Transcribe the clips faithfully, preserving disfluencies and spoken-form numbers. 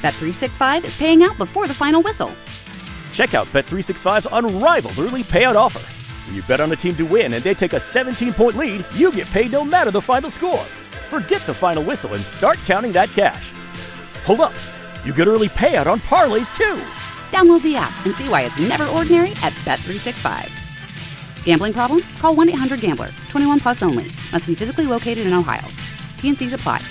Bet three sixty-five is paying out before the final whistle. Check out Bet three sixty-five's unrivaled early payout offer. When you bet on a team to win and they take a seventeen-point lead, you get paid no matter the final score. Forget the final whistle and start counting that cash. Hold up. You get early payout on parlays, too. Download the app and see why it's never ordinary at Bet three sixty-five. Gambling problem? Call one eight hundred gambler. twenty-one plus only. Must be physically located in Ohio. T and C's apply.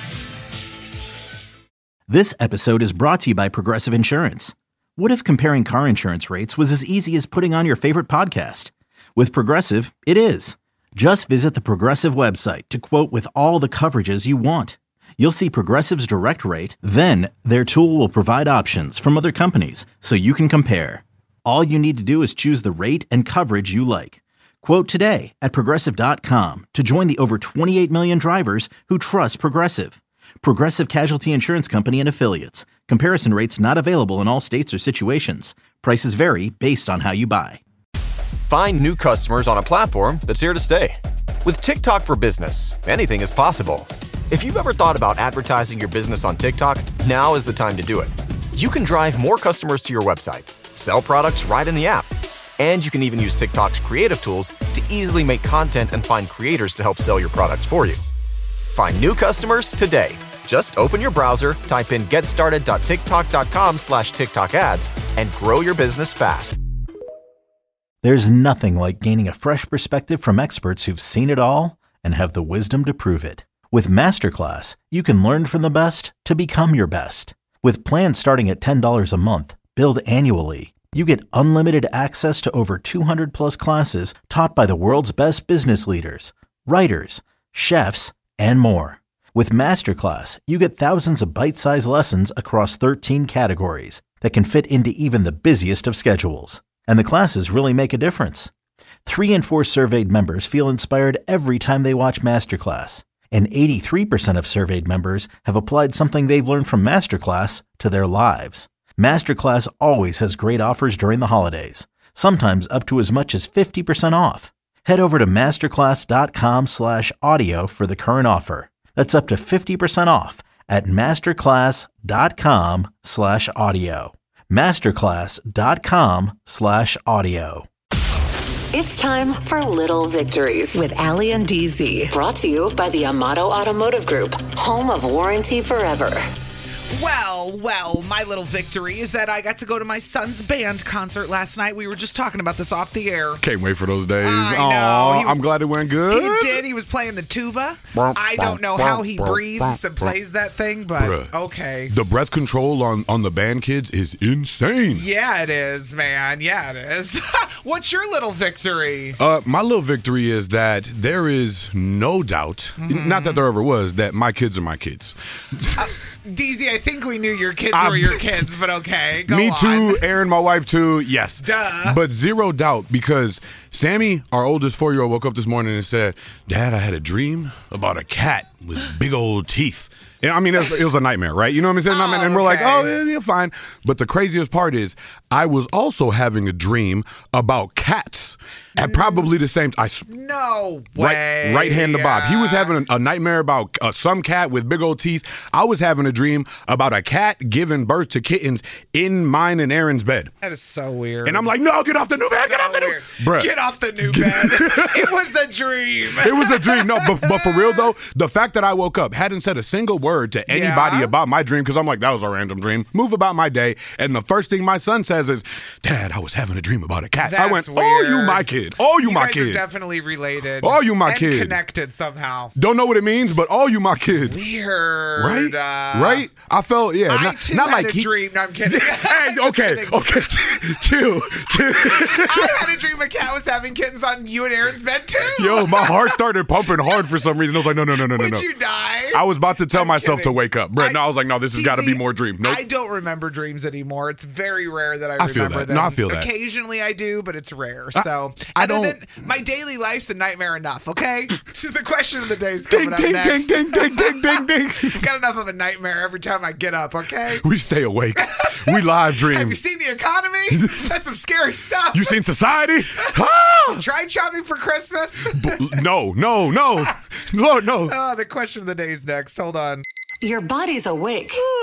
This episode is brought to you by Progressive Insurance. What if comparing car insurance rates was as easy as putting on your favorite podcast? With Progressive, it is. Just visit the Progressive website to quote with all the coverages you want. You'll see Progressive's direct rate, then their tool will provide options from other companies so you can compare. All you need to do is choose the rate and coverage you like. Quote today at Progressive dot com to join the over twenty-eight million drivers who trust Progressive. Progressive Casualty Insurance Company and Affiliates. Comparison rates not available in all states or situations. Prices vary based on how you buy. Find new customers on a platform that's here to stay. With TikTok for Business, anything is possible. If you've ever thought about advertising your business on TikTok, now is the time to do it. You can drive more customers to your website, sell products right in the app, and you can even use TikTok's creative tools to easily make content and find creators to help sell your products for you. Find new customers today. Just open your browser, type in getstarted.tiktok.com slash TikTok ads, and grow your business fast. There's nothing like gaining a fresh perspective from experts who've seen it all and have the wisdom to prove it. With Masterclass, you can learn from the best to become your best. With plans starting at ten dollars a month, billed annually, you get unlimited access to over two hundred plus classes taught by the world's best business leaders, writers, chefs, and more. With Masterclass, you get thousands of bite-sized lessons across thirteen categories that can fit into even the busiest of schedules. And the classes really make a difference. Three in four surveyed members feel inspired every time they watch Masterclass. And eighty-three percent of surveyed members have applied something they've learned from Masterclass to their lives. Masterclass always has great offers during the holidays, sometimes up to as much as fifty percent off. Head over to masterclass.com slash audio for the current offer. That's up to fifty percent off at masterclass.com slash audio. Masterclass.com slash audio. It's time for Little Victories with Allie and D Z. Brought to you by the Amato Automotive Group, home of warranty forever. Well, well, my little victory is that I got to go to my son's band concert last night. We were just talking about this off the air. Can't wait for those days. I know. Aww, Was, I'm glad it went good. He did. He was playing the tuba. I don't know how he breathes and plays that thing, but Bruh. okay. The breath control on, on the band kids is insane. Yeah, it is, man. Yeah, it is. What's your little victory? Uh, my little victory is that there is no doubt, mm-hmm. not that there ever was, that my kids are my kids. Uh, D Z, I think we knew your kids I'm, were your kids, but okay, go me on. too, Aaron, my wife too, yes. Duh. But zero doubt, because Sammy, our oldest four-year-old, woke up this morning and said, Dad, I had a dream about a cat with big old teeth. And I mean, it was, it was a nightmare, right? You know what I'm saying? Oh, and we're like, okay. oh, yeah, you're fine. But the craziest part is I was also having a dream about cats at probably the same time. No way. Right, right hand to Bob. He was having a, a nightmare about uh, some cat with big old teeth. I was having a dream about a cat giving birth to kittens in mine and Aaron's bed. That is so weird. And I'm like, no, get off the new bed. So Get off the new weird. Bruh. Get off the new bed. It was a dream. It was a dream. No, but, but for real, though, the fact that I woke up, hadn't said a single word to anybody Yeah. about my dream, because I'm like, that was a random dream. Move about my day. And the first thing my son says is, Dad, I was having a dream about a cat. That's I went, weird. oh, you my kid. Oh, you, you my guys kid. Are definitely related. Oh, you my and kid. Connected somehow. Don't know what it means, but oh, you my kid. Weird. Right? Uh, right? I felt, yeah. I not, too not had like a he, dream. No, I'm kidding. Hey, I'm just okay, kidding. okay. Chill, chill. I had a dream a cat was having kittens on you and Aaron's bed, too. Yo, my heart started pumping hard for some reason. I was like, no, no, no, no, no, Would no. you die? I was about to tell I'm myself kidding. to wake up. Brett, I- no, I was like, no, this has got to D Z, be more dream. Nope. I don't remember dreams anymore. It's very rare that I, I feel remember that. them. No, I feel that. Occasionally I do, but it's rare. I- So I other don't- than my daily life's a nightmare enough, okay? The question of the day is coming Ding, up ding, next. ding, ding, ding, ding, ding, ding. Got enough of a nightmare every time I get up, okay? We stay awake. We live dream. Have you seen the economy? That's some scary stuff. You seen Society? Ah! Tried shopping for Christmas? B- no, no, no. Lord, no. Oh, the question of the day is next. Hold on. Your body's awake.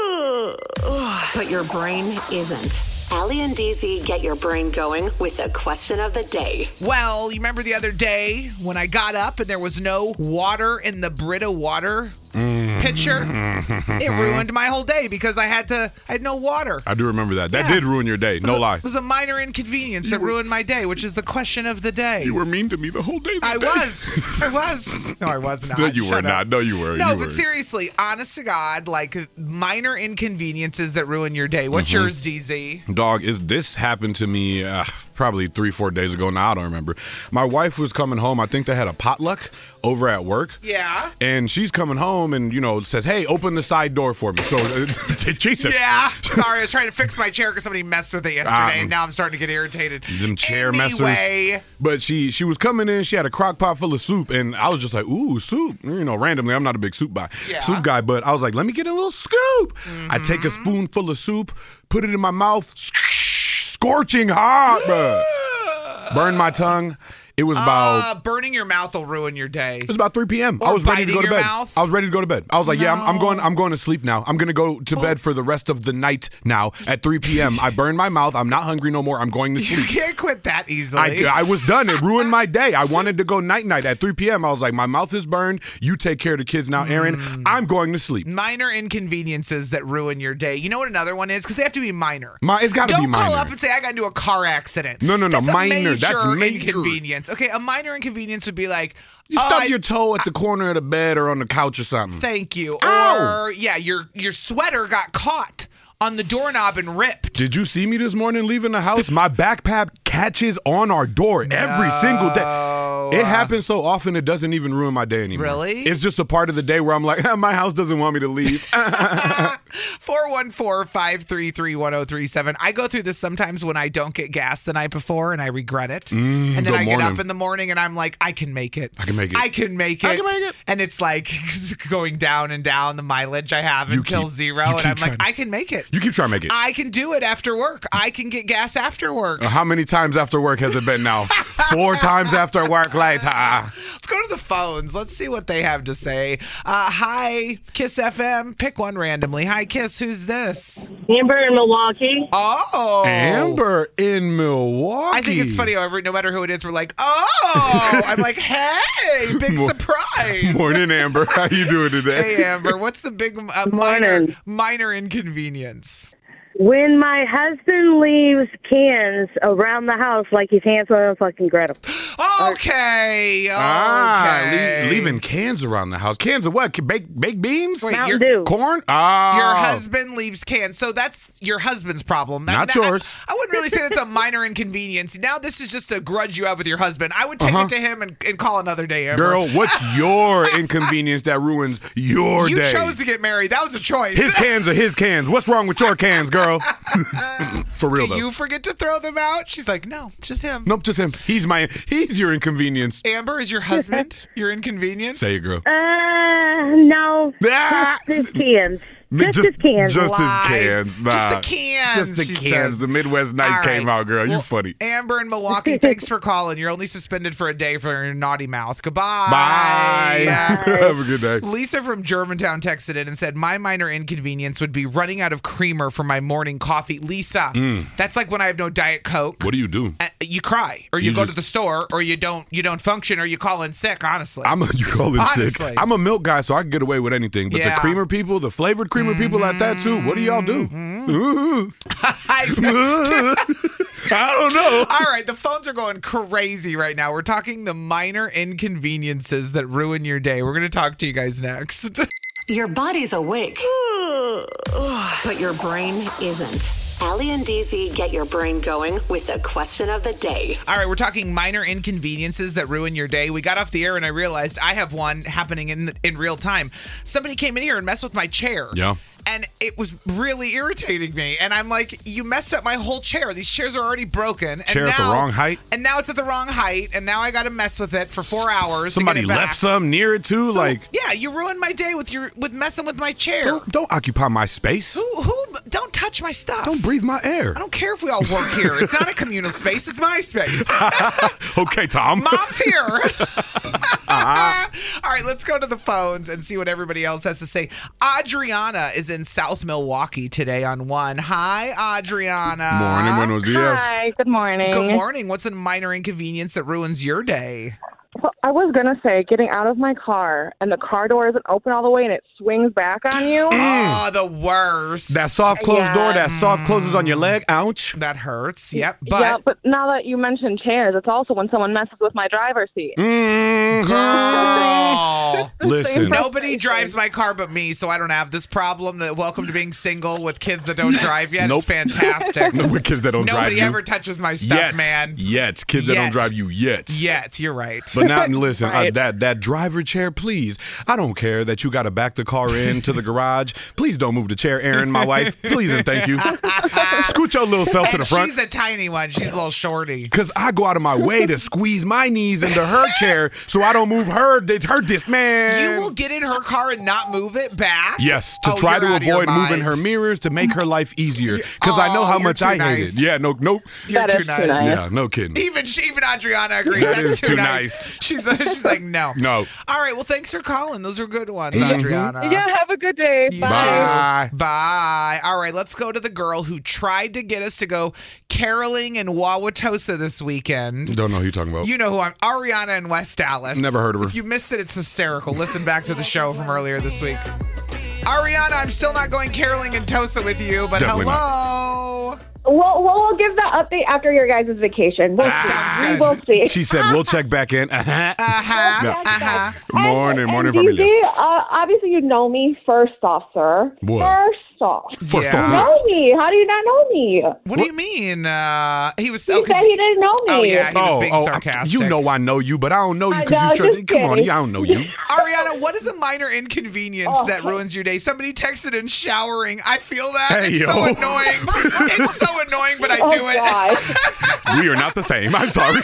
but your brain isn't. Allie and D Z get your brain going with the question of the day. Well, you remember the other day when I got up and there was no water in the Brita water pitcher? It ruined my whole day because I had to, I had no water. I do remember that. That Yeah. did ruin your day. No It was a- lie. It was a minor inconvenience that ruined my day, which is the question of the day. You were mean to me the whole day. I that day. was. I was. No, I was not. No, you Shut were up. not. No, you were. No, You but were. seriously, honest to God, like minor inconveniences that ruin your day. What's Mm-hmm. yours, D Z? Dog, is this happened to me uh, probably three, four days ago now. I don't remember. My wife was coming home. I think they had a potluck over at work. Yeah. And she's coming home and, you know, says, hey, open the side door for me. So, uh, Jesus. Yeah. Sorry, I was trying to fix my chair because somebody messed with it yesterday. Um, now I'm starting to get irritated. Them chair anyway. messers. But she she was coming in. She had a crock pot full of soup. And I was just like, ooh, soup. You know, randomly, I'm not a big soup guy. Yeah. Soup guy. But I was like, let me get a little scoop. I take a spoonful of soup, put it in my mouth. Scorching hot, bro. Burn my tongue. It was about Uh, burning your mouth will ruin your day. it was about three p.m. Or I was ready to biting go to your bed. mouth? I was ready to go to bed. I was like, yeah, I'm, I'm going. I'm going to sleep now. I'm going to go to Oh. bed for the rest of the night now at three p.m. I burned my mouth. I'm not hungry no more. I'm going to You sleep. can't quit that easily. I, I was done. It ruined my day. I wanted to go night night at three p.m. I was like, my mouth is burned. You take care of the kids now, Aaron. Mm. I'm going to sleep. Minor inconveniences that ruin your day. You know what another one is? Because they have to be minor. My, it's got to be Don't minor. call up and say I got into a car accident. No, no, no, That's a minor. major That's major. inconvenience. Okay, a minor inconvenience would be like you oh, stub I- your toe at the corner of the bed or on the couch or something. Thank you. Ow. Or yeah, your your sweater got caught on the doorknob and ripped. Did you see me this morning leaving the house? My backpack catches on our door every single day. It happens so often it doesn't even ruin my day anymore. Really? It's just a part of the day where I'm like, my house doesn't want me to leave. four one four, five three three, one oh three seven. I go through this sometimes when I don't get gas the night before and I regret it. Mm, and then good I get morning. up in the morning and I'm like, I can make it. I can make it. I can make it. I can make it. And it's like going down and down the mileage I have You until keep- zero. you And keep I'm like, trying- I can make it. You keep trying to make it. I can do it after work. I can get gas after work. Uh, How many times after work has it been now? Four times after work later. Let's go to the phones. Let's see what they have to say. Uh, hi, Kiss F M. Pick one randomly. Hi, Kiss. Who's this? Amber in Milwaukee. Oh. Amber in Milwaukee. I think it's funny. However, no matter who it is, we're like, oh. I'm like, hey, big Mor- surprise. Morning, Amber. How you doing today? Hey, Amber. What's the big uh, minor minor inconvenience? When my husband leaves cans around the house like his hands on fucking Gretel. Okay. Okay. Ah, le- leaving cans around the house. Cans of what? Baked baked beans? Wait, Mountain your, Dew. Corn? Ah. your husband leaves cans. So that's your husband's problem. That- Not that- yours. I, I wouldn't really say that's a minor inconvenience. Now this is just a grudge you have with your husband. I would take Uh-huh. it to him and, and call another day, Amber. Girl, what's your inconvenience that ruins your you day? chose to get married. That was a choice. His cans are his cans. What's wrong with your cans, girl? For real, Do though. you forget to throw them out? She's like, no, it's just him. Nope, just him. He's my. He's your inconvenience. Amber is your husband. Your inconvenience. Say it, girl. Uh, no. Ah! Just his cans. Just, Just- his cans. just- his Lies. cans, nah. Just the cans. Just the she cans. says. The Midwest Nights All came right. out, girl. You Well, funny. Amber in Milwaukee, thanks for calling. You're only suspended for a day for your naughty mouth. Goodbye. Bye. Have a good day. Lisa from Germantown texted in and said, my minor inconvenience would be running out of creamer for my morning coffee. Lisa, that's like when I have no Diet Coke. Mm. What do you do? Uh, You cry, or you, You go just- to the store, or you don't you don't function, or you call in sick, honestly. I'm a, you call it Honestly. sick. I'm a milk guy, so I can get away with anything. But Yeah. the creamer people, the flavored creamer people at that too, what do y'all do? Ooh. I don't know. All right, the phones are going crazy right now. We're talking the minor inconveniences that ruin your day. We're going to talk to you guys next. Your body's awake, but your brain isn't. Allie and D Z get your brain going with the question of the day. All right, we're talking minor inconveniences that ruin your day. We got off the air and I realized I have one happening in in real time. Somebody came in here and messed with my chair. Yeah. And it was really irritating me. And I'm like, you messed up my whole chair. These chairs are already broken. And Chair at the now- wrong height? And now it's at the wrong height. And now I got to mess with it for four hours. Somebody to get it back. left some near it too. So, like, yeah, you ruined my day with your with messing with my chair. don't, don't occupy my space. Who who don't touch my stuff. Don't breathe my air. I don't care if we all work here. It's not a communal space. It's my space. Okay, Tom. Mom's here. All right, let's go to the phones and see what everybody else has to say. Adriana is in South Milwaukee today on One. Hi, Adriana. Morning, buenos dias. Hi, good morning. Good morning. What's a minor inconvenience that ruins your day? Well, I was going to say, getting out of my car and the car door isn't open all the way and it swings back on you. Oh, the worst. That soft closed Yeah. door, that soft closes on your leg. Ouch. That hurts. Yep. But, yeah, but now that you mentioned chairs, it's also when someone messes with my driver's seat. Mm, girl, Listen. nobody drives my car but me, so I don't have this problem. That welcome to being single with kids that don't drive yet. Nope. It's fantastic. No, with kids that don't drive Nobody you. ever touches my stuff, Yet. man. Yet. Kids that don't Yet. drive you yet. Yet, you're right. But now, listen, uh, Right. that that driver chair, please. I don't care that you got to back the car into the garage. Please don't move the chair, Erin, my wife. Please and thank you. Scoot your little self to And the front. she's a tiny one. She's a little shorty. Because I go out of my way to squeeze my knees into her chair so I don't move her. It's her dis man. You will get in her car and not move it back? Yes, to Oh, try you're to out of your avoid moving mind. her mirrors to make her life easier. Because I know Oh, how you're much too I hate nice. it. Yeah, no, nope. You're That too is too nice. nice. Yeah, no kidding. Even she, even Adriana agrees. That That's is too, too nice. nice. She's she's like no. No. All right. Well, thanks for calling. Those are good ones, Mhm. Adriana. Yeah, have a good day. You Bye. Bye. too. Bye. All right, let's go to the girl who tried to get us to go caroling in Wauwatosa this weekend. Don't know who you're talking about. You know who I'm. Ariana in West Dallas. Never heard of her. If you missed it, it's hysterical. Listen back to the show from earlier this week. Ariana, I'm still not going caroling in Tosa with you, but Definitely hello. We'll, we'll give the update after your guys' vacation. We'll Ah, see. sounds good. We'll see. She said, we'll check back in. Uh-huh. Uh-huh. Yeah. Uh-huh. Morning, and, morning, and familia. D J, uh, obviously you know me. First off, sir. What? First off. First Yeah. off, You know me. How do you not know me? What, do you mean? Uh, he was He oh, 'cause- said he didn't know me. Oh, yeah, he was oh, being oh, sarcastic. you know I know you, but I don't know you I because know, you trying to. just Come on, kidding. I don't know you. Ariana, what is a minor inconvenience Oh. that ruins your day? Somebody texted in showering. I feel that. Hey, it's yo. so annoying. It's so annoying, but I Oh, do it. God. We are not the same. I'm sorry.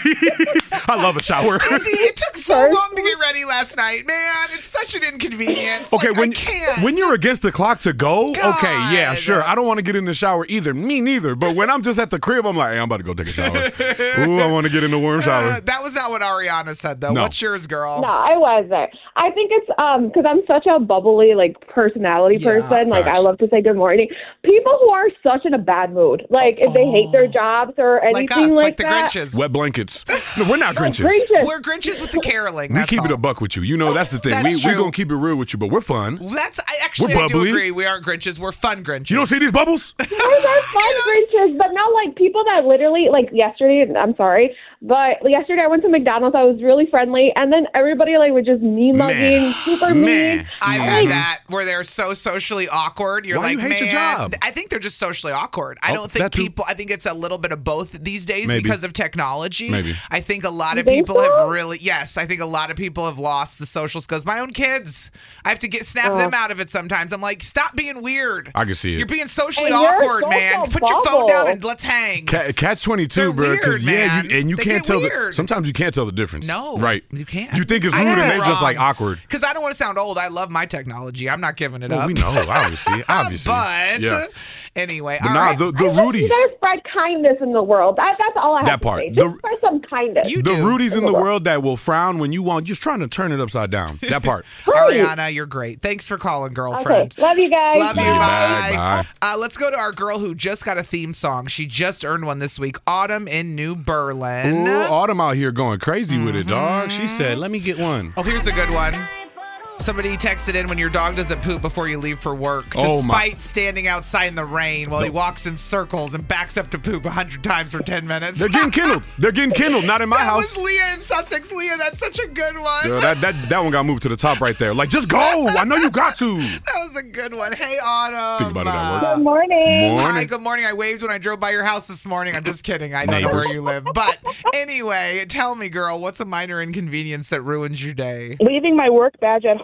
I love a shower. Dizzy, it took so long to get ready last night, man. It's such an inconvenience. Okay, Like, when I can't. when you're against the clock to go, okay, yeah, God. sure. I don't want to get in the shower either. Me neither. But when I'm just at the crib, I'm like, hey, I'm about to go take a shower. Ooh, I want to get in the warm Uh, shower. that was not what Ariana said, though. No. What's yours, girl? No, I wasn't. I think it's um because I'm such a bubbly like personality Yeah, person. Like facts. I love to say good morning. People who are such in a bad mood, like if they hate their jobs or Like anything us, like, like the that. Grinches. Wet blankets. No, we're not Grinches. Grinches. We're Grinches with the caroling. We That's keep it all. a buck with you. You know, that's the thing. That's we we true. going to keep it real with you, but we're fun. That's I actually We're I do bubbly. agree. We aren't Grinches. We're fun Grinches. You don't see these bubbles? Those are fun Grinches, but not like people that literally like yesterday. I'm sorry, but yesterday I went to McDonald's. I was really friendly, and then everybody like was just me mugging, Meh. super Meh. mean. I've I had like- that where they're so socially awkward. You're Why like, you hate man, your job? I think they're just socially awkward. I Oh, don't think that too. people. I think it's a little bit of both these days Maybe. because of technology. Maybe. I think a lot You of think people so? have really. Yes, I think a lot of people have lost the social skills. My own kids, I have to get snap Oh. them out of it sometimes. I'm like, stop being weird. I can see it. You're being socially And you're a awkward, man. social Put your phone down bubble. and let's hang. Ca- Catch twenty-two, They're bro. Because weird, yeah, man. you, and you They can't get tell. The, weird. sometimes you can't tell the difference. No, right? you can't. You think it's I rude, got and it they're just wrong. like awkward. Because I don't want to sound old. I love my technology. I'm not giving it Well, up. we know, obviously, obviously. But yeah. anyway, But all nah, right. the the I think Rudies. You gotta spread kindness in the world. That, that's all I have That to part. say. The- Just spread some kindness. You The do. Rudies in the world that will frown when you want, just trying to turn it upside down. That part. Right. Ariana, you're great. Thanks for calling, Okay. girlfriend. Love you guys. Love you. Bye. Bye. Bye. Uh, let's go to our girl who just got a theme song. She just earned one this week. Autumn in New Berlin. Ooh, Autumn out here going crazy with it, dog. She said, "Let me get one." Oh, here's a good one. Somebody texted in when your dog doesn't poop before you leave for work, Oh, my- despite standing outside in the rain while he walks in circles and backs up to poop a hundred times for ten minutes. They're getting kindled. They're getting kindled. Not in my that house. was Leah in Sussex. Leah, that's such a good one. Girl, that, that that one got moved to the top right there. Like, just go. I know you got to. That was a good one. Hey, Autumn. Think about it at work. Good morning. Morning. Hi, good morning. I waved when I drove by your house this morning. I'm just kidding. I don't know Neighbors. where you live. But anyway, tell me, girl, what's a minor inconvenience that ruins your day? Leaving my work badge at home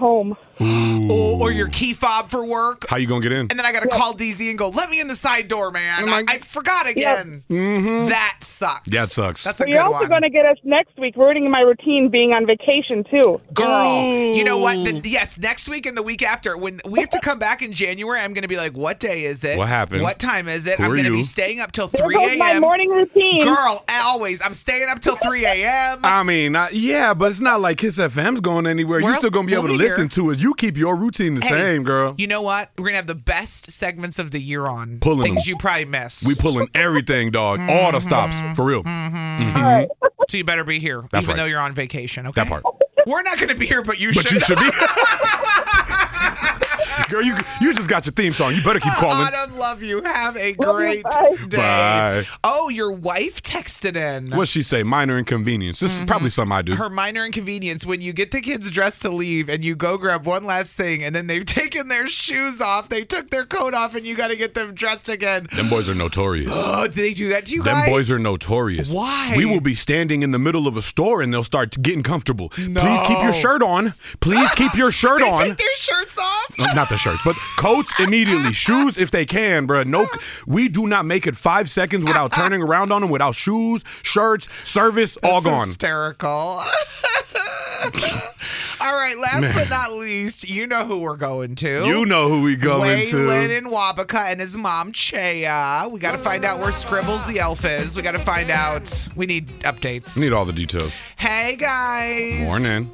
home. Or, or your key fob for work. How you gonna get in? And then I got to yep. call D Z and go, let me in the side door, man. Like, I, I forgot again. Yep. Mm-hmm. That sucks. That sucks. That's a but good you're also one. going to get us next week, ruining my routine being on vacation, too. Girl, Ooh. You know what? The, yes, next week and the week after, when we have to come back in January, I'm going to be like, what day is it? What happened? What time is it? Who I'm going to you? be staying up till There three a.m. goes my morning routine. Girl, always. I'm staying up till three a.m. I mean, uh, yeah, but it's not like Kiss F M's going anywhere. We're, You're still going to be we'll able to be listen here. to us. You keep your routine the hey, same, girl. You know what? We're going to have the best segments of the year on. Pulling Things them. you probably missed. We pulling everything, dog. Mm-hmm. All the stops. For real. Mm-hmm. Mm-hmm. All right. So you better be here, That's even right. though you're on vacation, okay? That part. We're not going to be here, but you But should. you should be. Girl, you you just got your theme song. You better keep calling. Autumn, love you. Have a great Bye. day. Bye. Oh, your wife texted in. What'd she say? Minor inconvenience. This Mm-hmm. is probably something I do. Her minor inconvenience when you get the kids dressed to leave and you go grab one last thing and then they've taken their shoes off, they took their coat off, and you got to get them dressed again. Them boys are notorious. Oh, do they do that to you Them guys? boys are notorious. Why? We will be standing in the middle of a store and they'll start getting comfortable. No. Please keep your shirt on. Please keep your shirt they on. take their shirts off? Uh, Not the shirts, but coats immediately. Shoes if they can, bro. No, we do not make it five seconds without turning around on them, without shoes, shirts, service, all That's gone. hysterical. All right, last Man. but not least, you know who we're going to. You know who we going Waylon to. in Wabaka and his mom, Chea. We got to find out where Scribbles the elf is. We got to find out. We need updates. Need all the details. Hey, guys. Morning.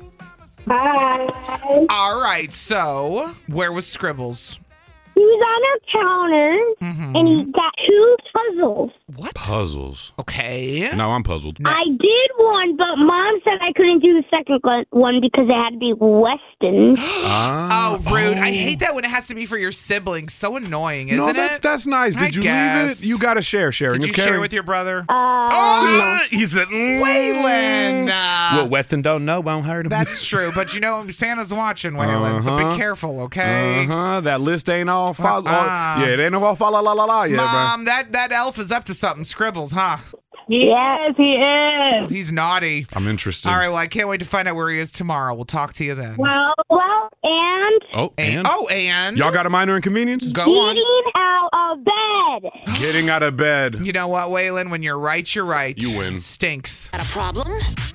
Hi. All right, so where was Scribbles? He was on our counter, Mm-hmm. and he got two puzzles. What? Puzzles. Okay. Now I'm puzzled. I did one, but Mom said I couldn't do the second one because it had to be Weston. Ah. Oh, rude. I hate that when it has to be for your siblings. So annoying, isn't no, that's, it? that's nice. Did I you guess. leave it? You got to share. Sharing Did is you caring. share with your brother? Uh, oh, He said, mm, Waylon. Uh, what Weston don't know won't hurt him. That's true, but you know Santa's watching, Waylon, so Uh-huh. be careful, okay? Uh-huh. That list ain't all fall. Uh-uh. Yeah, it ain't all fall la la la la yet, Mom, that, that elf is up to something. Scribbles, huh? yes, he is. He's naughty. I'm interested. All right, well, I can't wait to find out where he is tomorrow. We'll talk to you then. Well, well, and Oh, and? Oh, and? Y'all got a minor inconvenience? Go on. getting out of bed. Getting out of bed. You know what, Waylon? When you're right, you're right. You win. Stinks. Got a problem?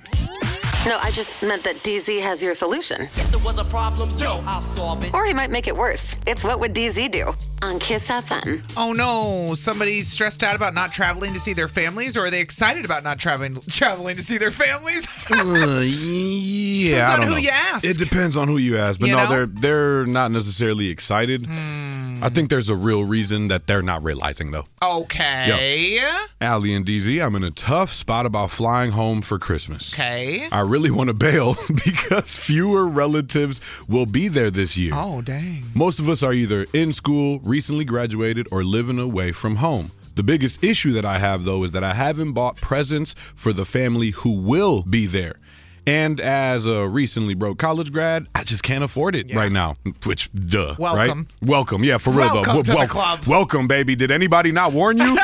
No, I just meant that D Z has your solution. If there was a problem, yo, I'll solve it. Or he might make it worse. It's What Would D Z Do? On Kiss F M. Oh no, somebody's stressed out about not traveling to see their families, or are they excited about not traveling traveling to see their families? Uh, yeah, Depends I on don't who know. you ask. It depends on who you ask, but You no, know? they're they're not necessarily excited. Hmm. I think there's a real reason that they're not realizing though. Okay. Allie and D Z, I'm in a tough spot about flying home for Christmas. Okay. I really want to bail because fewer relatives will be there this year. Oh, dang. Most of us are either in school, recently graduated, or living away from home. The biggest issue that I have, though, is that I haven't bought presents for the family who will be there. And as a recently broke college grad, I just can't afford it Yeah. right now. Which, duh, Welcome. right? Welcome. Yeah, for real, Welcome though. to the Wel- club. Welcome, baby. Did anybody not warn you?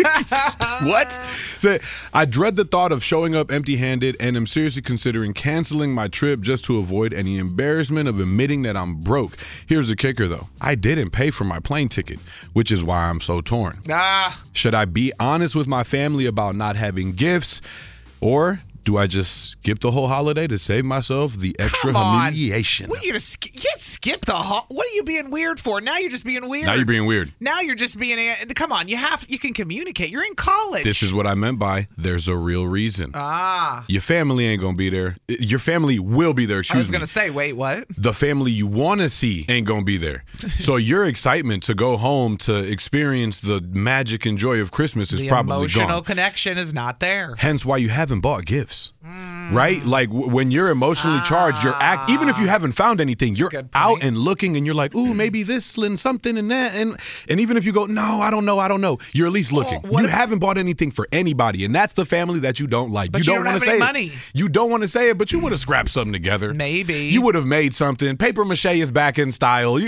What? So, I dread the thought of showing up empty-handed and am seriously considering canceling my trip just to avoid any embarrassment of admitting that I'm broke. Here's the kicker, though. I didn't pay for my plane ticket, which is why I'm so torn. Ah. Should I be honest with my family about not having gifts, or do I just skip the whole holiday to save myself the extra Come on. humiliation? What are you gonna sk- you can't skip the ho- What are you being weird for? Now you're just being weird. Now you're being weird. Now you're just being. A- Come on, you have. You can communicate. You're in college. This is what I meant by there's a real reason. Ah. Your family ain't gonna be there. Your family will be there, excuse I was me. gonna say, wait, what? The family you want to see ain't gonna be there. So your excitement to go home to experience the magic and joy of Christmas is The probably emotional gone. connection is not there. Hence why you haven't bought gifts. Right? Like w- when you're emotionally charged, you're act even if you haven't found anything, you're good point. out and looking and you're like, ooh, maybe this and something and that. And and even if you go, no, I don't know, I don't know, you're at least looking. what you if- haven't bought anything for anybody, and that's the family that you don't like. But you you don't don't want to have say any it. money. You don't want to say it, but you would have scrapped something together. Maybe. You would have made something. Paper mache is back in style. You-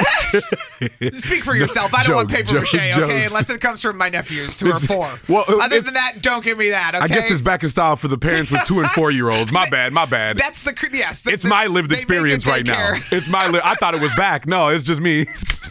Speak for yourself. I don't want Jokes, paper jokes, mache, okay? jokes. Unless it comes from my nephews who are four. Well, Other it's- than that, don't give me that, okay? I guess it's back in style for the parents with two and four year olds. My bad, my bad. That's the yes. The, it's the, my lived experience right care. now. It's my. Li- I thought it was back. No, it's just me.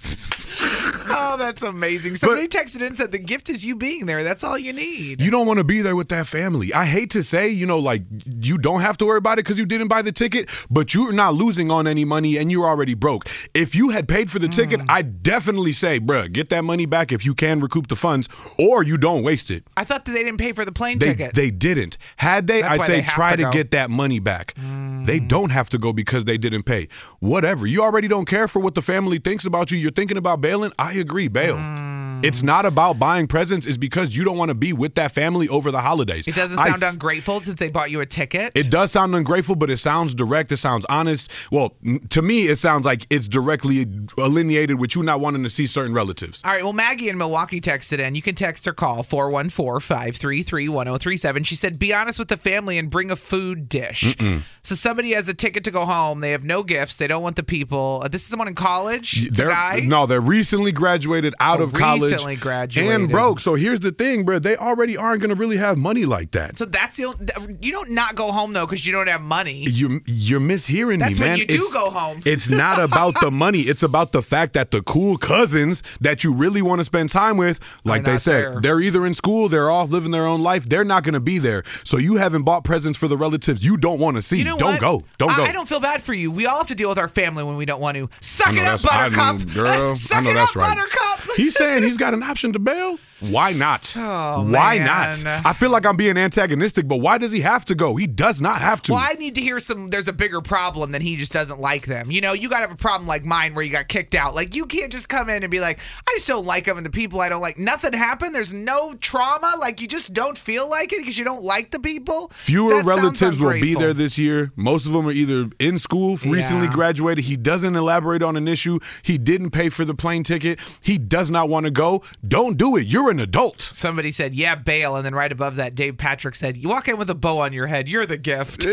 Oh, that's amazing. Somebody but, texted in and said the gift is you being there. That's all you need. You don't want to be there with that family. I hate to say, you know, like you don't have to worry about it because you didn't buy the ticket, but you're not losing on any money and you're already broke. If you had paid for the mm. ticket, I'd definitely say, bruh, get that money back if you can recoup the funds or you don't waste it. I thought that they didn't pay for the plane they, ticket. They didn't. Had they, That's I'd say they try to, to get that money back. Mm. They don't have to go because they didn't pay. Whatever. You already don't care for what the family thinks about you. You're thinking about bailing. I agree, bail. Mm. It's not about buying presents. It's because you don't want to be with that family over the holidays. It doesn't sound I, ungrateful since they bought you a ticket. It does sound ungrateful, but it sounds direct. It sounds honest. Well, to me, it sounds like it's directly alineated with you not wanting to see certain relatives. All right. Well, Maggie in Milwaukee texted in. You can text or call four one four, five three three, one zero three seven. She said, be honest with the family and bring a food dish. Mm-mm. So somebody has a ticket to go home. They have no gifts. They don't want the people. Uh, this is someone in college? It's they're, a guy? No, they're recently graduated out oh, of college. Recently graduated. And broke. So here's the thing, bro. They already aren't going to really have money like that. So that's the only, you don't not go home, though, because you don't have money. You're, you're mishearing that's me, man. That's when you it's, do go home. It's not about the money. It's about the fact that the cool cousins that you really want to spend time with, like they said, there. they're either in school, they're off living their own life. They're not going to be there. So you haven't bought presents for the relatives you don't want to see. You know don't what? go. Don't I, go. I don't feel bad for you. We all have to deal with our family when we don't want to. Suck I know it up, that's- I Buttercup. know, girl, Suck I know it that's up, right. Buttercup. He's saying he's got an option to bail. Why not? Oh, why man. not? I feel like I'm being antagonistic, but why does he have to go? He does not have to. Well, I need to hear some, there's a bigger problem than he just doesn't like them. You know, you got to have a problem like mine where you got kicked out. Like, you can't just come in and be like, I just don't like them and the people I don't like. Nothing happened. There's no trauma. Like, you just don't feel like it because you don't like the people. Fewer that relatives will be ungrateful. there this year. Most of them are either in school, recently Yeah. graduated. He doesn't elaborate on an issue. He didn't pay for the plane ticket. He does not want to go. Don't do it. You're an adult. Somebody said, yeah, bail. And then right above that, Dave Patrick said, you walk in with a bow on your head. You're the gift.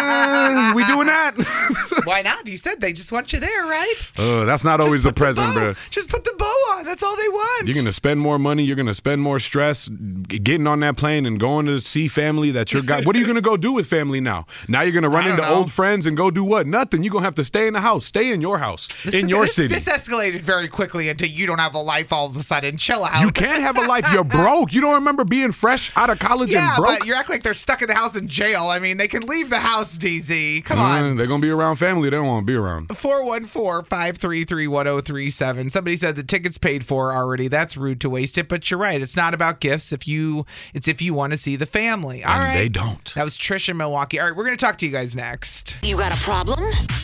Uh, we doing that? Why not? You said they just want you there, right? Uh, that's not Just always the put present, bow. bro. Just put the bow on. That's all they want. You're going to spend more money. You're going to spend more stress getting on that plane and going to see family that you're got. What are you going to go do with family now? Now you're going to run I don't into know. old friends and go do what? Nothing. You're going to have to stay in the house. Stay in your house. This, in your this, city. This escalated very quickly into you don't have a life all of a sudden. Chill out. You can't have a life. You're broke. You don't remember being fresh out of college yeah, and broke? but you act like they're stuck in the house in jail. I mean, they can leave the house, D Z. Come Uh, on. They're going to be around family they don't want to be around. four one four, five three three, one zero three seven. Somebody said the ticket's paid for already. That's rude to waste it, but you're right. It's not about gifts. If you, it's if you want to see the family. All and right. they don't. That was Trish in Milwaukee. All right, we're going to talk to you guys next. You got a problem?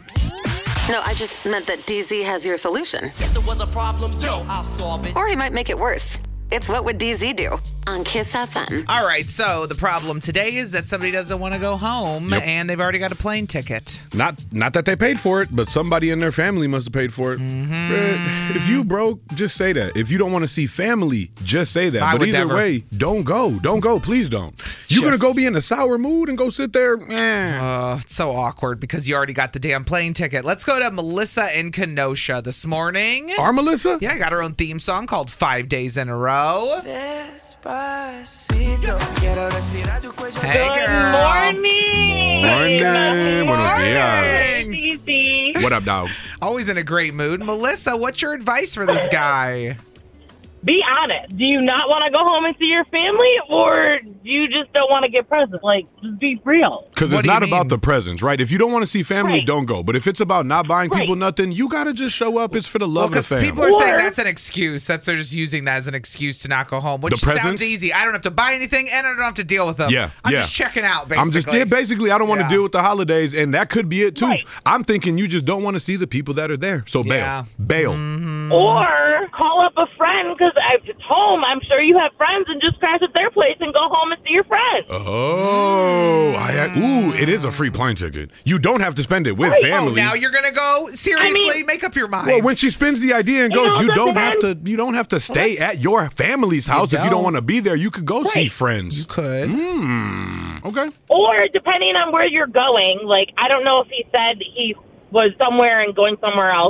No, I just meant that D Z has your solution. If there was a problem, yo, I'll solve it. Or he might make it worse. It's What Would D Z Do on Kiss F M. All right, so the problem today is that somebody doesn't want to go home Yep. and they've already got a plane ticket. Not not that they paid for it, but somebody in their family must have paid for it. Mm-hmm. If you broke, just say that. If you don't want to see family, just say that. I but would either never. way, don't go. Don't go. Please don't. You're going to Just- go be in a sour mood and go sit there? Eh. Oh, it's so awkward because you already got the damn plane ticket. Let's go to Melissa in Kenosha this morning. Our Melissa? Yeah, got her own theme song called Five Days in a Row. Hey, girl. Morning. Morning. Buenos dias. Morning. Easy. What up, dog? Always in a great mood. Melissa, what's your advice for this guy? Be honest. Do you not want to go home and see your family, or do you just don't want to get presents? Like, just be real. Because What it's do you not about mean? the presents, right? If you don't want to see family, Right. don't go. But if it's about not buying people Right. nothing, you got to just show up. It's for the Well, love of because the family. people are saying Or- that's an excuse. That's they're just using that as an excuse to not go home, which The presents? sounds easy. I don't have to buy anything, and I don't have to deal with them. Yeah, I'm yeah. just checking out. Basically, I'm just yeah, basically I don't want to Yeah. deal with the holidays, and that could be it too. Right. I'm thinking you just don't want to see the people that are there. So bail. Yeah. Bail. Mm-hmm. Or call up a friend, because if it's home, I'm sure you have friends, and just crash at their place and go home and see your friends. Oh, I, ooh, it is a free plane ticket. You don't have to spend it with Right. Oh, family. now you're gonna go seriously? I mean- make up your mind. well, when she spins the idea and You goes, know, you that don't have to. depends. You don't have to stay that's- at your family's house if you don't don't. want to be there. You could go see Right. friends. you could. Hmm. Okay. Or depending on where you're going, like, I don't know if he said he was somewhere and going somewhere else.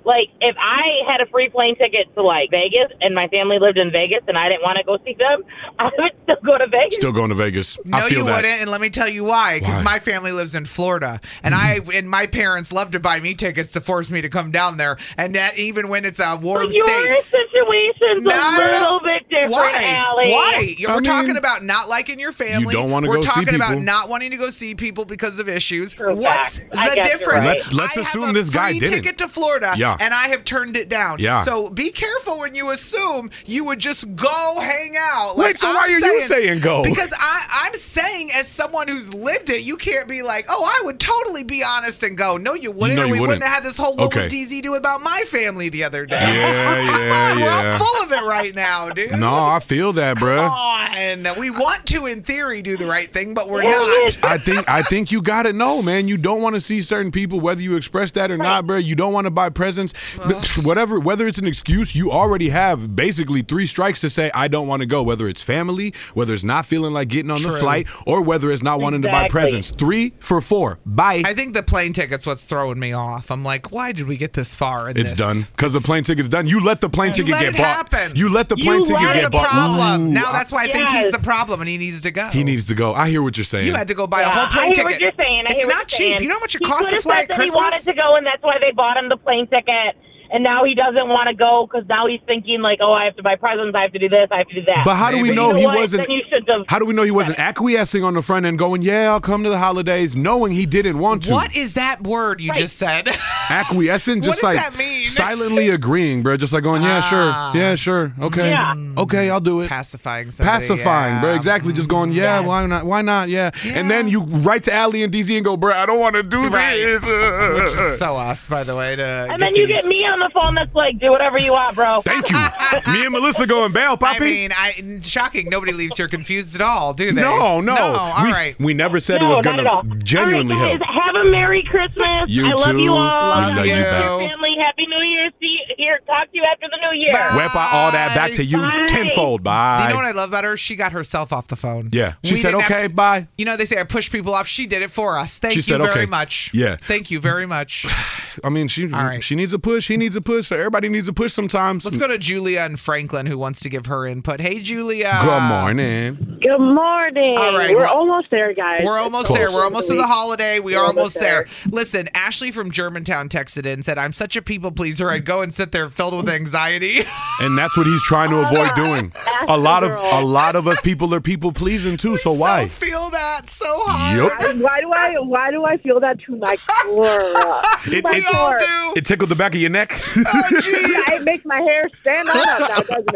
Like, if I had a free plane ticket to, like, Vegas and my family lived in Vegas and I didn't want to go see them, I would still go to Vegas. Still going to Vegas. No, I feel you that. wouldn't, and let me tell you why. Because Why? my family lives in Florida, and Mm-hmm. I and my parents love to buy me tickets to force me to come down there. And that even when it's a warm But your state. situation's No, a no, no. little bit different, Why? Allie. Why? We're I mean, talking about not liking your family. you don't wanna We're go see talking about people. not wanting to go see people because of issues. True What's fact. I the guess you're difference? right. Let's- let's I assume have a this guy free didn't. ticket to Florida, Yeah. and I have turned it down. Yeah. So be careful when you assume you would just go hang out. Wait, Like, so I'm why are you saying go? Because I, I'm saying, as someone who's lived it, you can't be like, oh, I would totally be honest and go. No, you wouldn't. know or you we wouldn't. wouldn't have had this whole what Okay. would D Z do about my family the other day. Yeah, yeah, We're yeah. all full of it right now, dude. No, I feel that, bruh. Come on. We want to, in theory, do the right thing, but we're not. I think I think you gotta know, man. You don't want to see certain people, whether you express that or not, bro. You don't want to buy presents. But whatever, whether it's an excuse, you already have basically three strikes to say I don't want to go. Whether it's family, whether it's not feeling like getting on the True. flight, or whether it's not wanting to buy Exactly. presents. Three for four. Bye. I think the plane ticket's what's throwing me off. I'm like, why did we get this far in It's this? done because the plane ticket's done. You let the plane You ticket let get it bought. happen. You let the You plane ticket let get You're the bought. problem. Ooh, now that's why I think he's Yes. the problem and he needs to go. He needs to go. I hear what you're saying. You had to go buy Yeah, a whole I plane hear ticket. what you're saying. I it's hear what not you're cheap. saying. You know how much it He costs could to have fly said at that Christmas? He wanted to go, and that's why they bought him the plane ticket. And now he doesn't want to go because now he's thinking like, oh, I have to buy presents, I have to do this, I have to do that. But how do we Maybe. know You know he what? wasn't? Then you shouldn't have. How do we know he wasn't acquiescing on the front end, going, "Yeah, I'll come to the holidays," knowing he didn't want to? What is that word you Right. just said? Acquiescing, just What does like that mean? silently agreeing, bro. Just like going, "Yeah, Ah. sure, yeah, sure, okay, Yeah. okay, I'll do it." Pacifying somebody. Pacifying, yeah. bro. Exactly. Just going, yeah, Yeah. why not? Why not? Yeah. And then you write to Allie and D Z and go, bro, I don't want to do Right. this. uh." Which is so us, by the way. To And then you these- get me on the phone that's like, do whatever you want, bro. Thank you. Me and Melissa going bail, I Poppy. mean, I shocking. Nobody leaves here confused at all, do they? no, no. No. All we, right. we never said No, it was not going at all. to genuinely all right, help. guys, have a Merry Christmas. You I love too. you all. Love love you. you back. Family, Happy New Year. See here. Talk to you after the New Year. Bye. Whip all that back to you Bye. tenfold. Bye. You know what I love about her? She got herself off the phone. Yeah. She We said, didn't have okay, to- bye. You know, they say I push people off. She did it for us. Thank She you said, very okay. much. Yeah. Thank you very much. I mean, she All right. she needs a push. He needs a push. So everybody needs a push sometimes. Let's go to Julia and Franklin, who wants to give her input. Hey, Julia. Good morning. Good morning. All right, We're well- almost there, guys. We're almost there. We're almost to the holiday. We We're are almost almost there. there. Listen, Ashley from Germantown texted in and said, I'm such a people pleaser. I'd go and sit there filled with anxiety. And that's what he's trying to avoid doing. A lot of girl. a lot of us people are people pleasing too. So why? So feel that so hard. Yep. I- why do I why do I feel that to my core? It, my it, all core. do. it tickled the back of your neck. Oh, jeez. Yeah, it makes my hair stand on up now, doesn't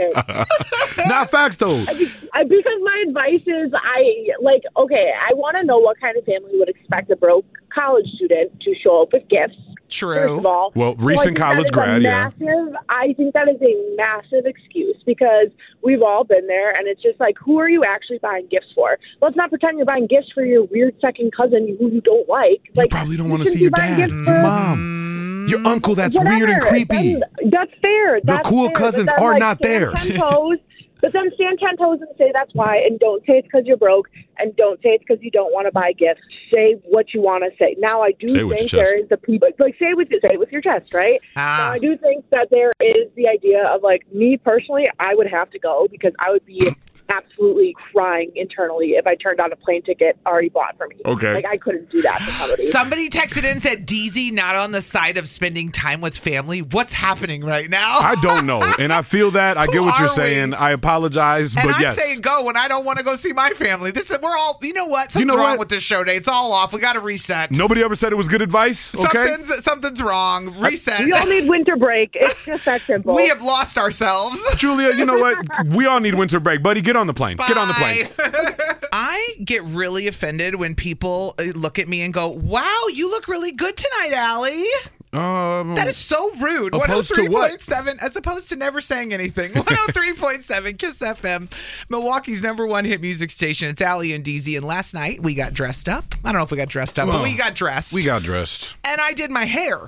it? Not facts though. I, I, because my advice is, I like okay. I want to know what kind of family would expect a broke college student to show up with gifts. First True. of all, Well, So I recent think that college is a grad, yeah. massive, I think that is a massive excuse because we've all been there, and it's just like, who are you actually buying gifts for? Let's not pretend you're buying gifts for your weird second cousin who you don't like. You Like, probably don't you want to should see be your buying dad, gifts your for- mom, your uncle. That's Whatever. weird and creepy. Then- that's fair. The That's cool fair. But cousins then, are like, not stand there. ten toes, but then stand ten toes and say that's why, and don't say it's because you're broke, and don't say it's because you don't want to buy gifts. Say what you want to say. Now, I do Say it with think your chest. there is the people like say it with say it with your chest, right? Ah. Now, I do think that there is the idea of like me personally, I would have to go because I would be absolutely crying internally if I turned on a plane ticket already bought for me. Okay. Like I couldn't do that to somebody. Somebody texted in and said, D Z not on the side of spending time with family. What's happening right now? I don't know, and I feel that. I get Who what you're are we? saying. I apologize, And but I'm yes. saying go when I don't want to go see my family. This is we're all you know what? Something's know wrong what? with this show day. It's all off. We gotta reset. Nobody ever said it was good advice. Okay. Something's something's wrong. Reset. We all need winter break. It's just that simple. We have lost ourselves. Julia, you know what? We all need winter break, buddy. Get on the plane. Get on the plane. I get really offended when people uh, look at me and go, wow, you look really good tonight, Allie. Um, That is so rude. Opposed to what? one oh three point seven, as opposed to never saying anything. one oh three point seven Kiss F M, Milwaukee's number one hit music station. It's Allie and D Z. And last night we got dressed up. I don't know if we got dressed up, but Oh, we got dressed. we got dressed. And I did my hair.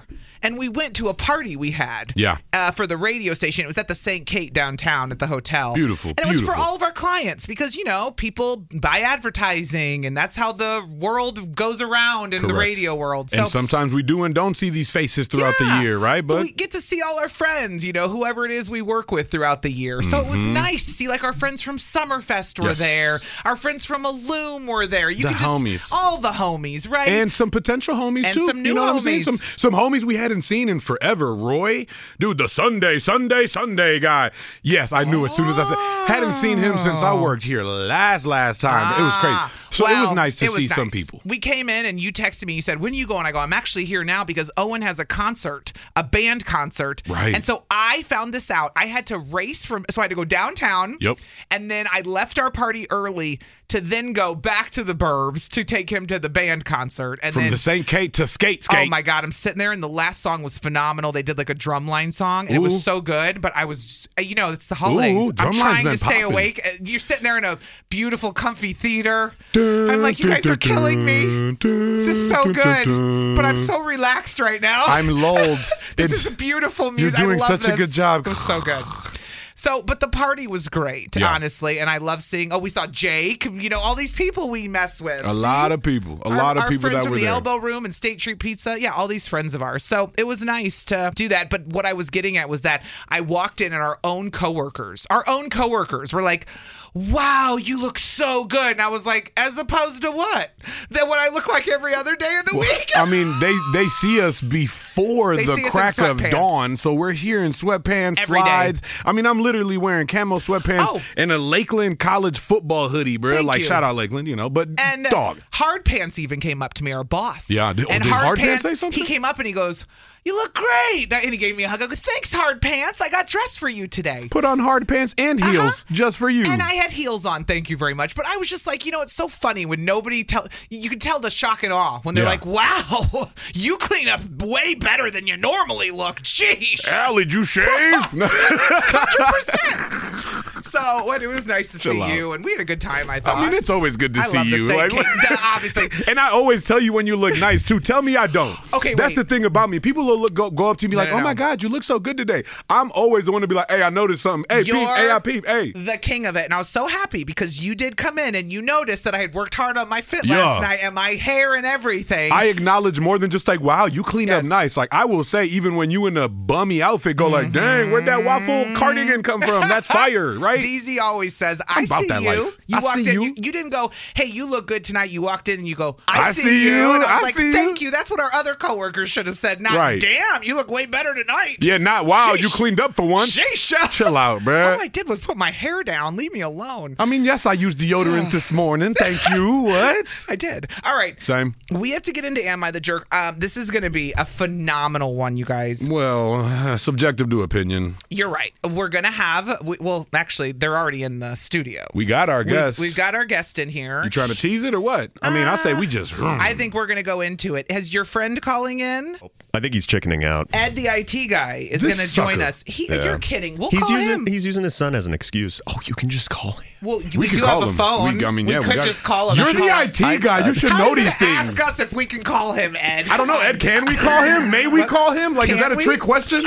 and we went to a party we had. Yeah. Uh, for the radio station. It was at the Saint Kate downtown at the hotel. Beautiful. And it beautiful. was for all of our clients because, you know, people buy advertising and that's how the world goes around in Correct. the radio world. So, and sometimes we do and don't see these faces throughout yeah. the year, right? But so we get to see all our friends, you know, whoever it is we work with throughout the year. So it was Mhm. nice to see like our friends from Summerfest were Yes. there. Our friends from Illume were there. You The could just, homies. all the homies, right? And some potential homies And too. some new you know what I'm saying? homies. Some some homies we hadn't seen in forever. Roy, dude, the Sunday, Sunday, Sunday guy. Yes, I knew as soon as I said hadn't seen him since I worked here last last time. It was crazy. So it was Well, nice to it was see some nice. people. We came in and you texted me. You said, when are you going? I go, I'm actually here now because Owen has a concert, a band concert. Right. And so I found this out. I had to race from, so I had to go downtown. Yep. And then I left our party early to then go back to the burbs to take him to the band concert. And From then, the Saint Kate to Skate Skate. Oh my God, I'm sitting there and the last song was phenomenal. They did like a drumline song and it Ooh. was so good, but I was, you know, it's the holidays. Ooh, I'm drumline's trying been to stay popping. awake. You're sitting there in a beautiful, comfy theater. I'm like, you guys are killing me. This is so good, but I'm so relaxed right now. I'm lulled. This It's- is beautiful You're music. doing I love such a this. good job. It was so good. So, but the party was great, Yeah. honestly, and I love seeing. Oh, we saw Jake. You know, all these people we mess with. A See? lot of people. A Our- lot of our people friends that from were the there. Elbow Room and State Street Pizza. Yeah, all these friends of ours. So it was nice to do that. But what I was getting at was that I walked in and our own coworkers, our own coworkers were like, wow, you look so good. And I was like, as opposed to what? That what I look like every other day of the Well, week? I mean, they they see us before They the see us in crack of sweatpants. dawn, so we're here in sweatpants, Every day. slides. I mean, I'm literally wearing camo sweatpants Oh. and a Lakeland College football hoodie, bro. Thank like, you. shout out Lakeland, you know, but And dog. Hard Pants even came up to me, our boss. Yeah, did- oh, and did Hard, Hard Pants Pants, say something? he came up and he goes, you look great. And he gave me a hug. I go, thanks, Hard Pants. I got dressed for you today. Put on hard pants and heels Uh-huh. just for you. And I had heels on, thank you very much. But I was just like, you know, it's so funny when nobody tell you can tell the shock and awe when they're Yeah. like, wow, you clean up way better than you normally look. Jeez. Allie, did you shave? one hundred percent. So well, it was nice to Chill see out. you, and we had a good time, I thought. I mean, it's always good to I see love the you. Saint Like, Kate- obviously. And I always tell you when you look nice, too. Tell me I don't. Okay, That's wait. the thing about me. People will look, go, go up to me No, like, no, oh, my no. God, you look so good today. I'm always the one to be like, hey, I noticed something. Hey, You're peep. Hey, I peep. Hey. the king of it. And I was so happy because you did come in and you noticed that I had worked hard on my fit Yeah. last night and my hair and everything. I acknowledge more than just like, wow, you clean up Yes. nice. Like, I will say, even when you in a bummy outfit, go like, dang, where'd that waffle cardigan come from? That's fire, right? D Z always says, I I'm about see that you. life. You I walked see in, you. you. You didn't go, hey, you look good tonight. You walked in and you go, I, I see you. And I was I like, see thank you. you. That's what our other coworkers should have said. Not, Right. damn, you look way better tonight. Yeah, not, wow, you Sheesh. cleaned up for once. Sheesh. Chill out, bruh. All I did was put my hair down. Leave me alone. I mean, yes, I used deodorant this morning. Thank you. What? I did. All right. Same. We have to get into Am I the Jerk? Um, this is going to be a phenomenal one, you guys. Well, uh, subjective to opinion. You're right. We're going to have, we, well, actually, they're already in the studio. We got our We've, guest. we've got our guest in here. You trying to tease it or what? I mean, I say we just. I think we're going to go into it. Has your friend calling in? I think he's chickening out. Ed, the I T guy, is This going to join sucker. us. He, Yeah. You're kidding. We'll he's call using him. he's using his son as an excuse. Oh, you can just call him. Well, we, We could do call have a him. phone. We- I mean, yeah, we could got- just call him. You're the I T guy. You should How know are you these gonna things. Ask us if we can call him, Ed. I don't know, Ed. Can we call him? May we call him? Like, is Can that a we? trick question?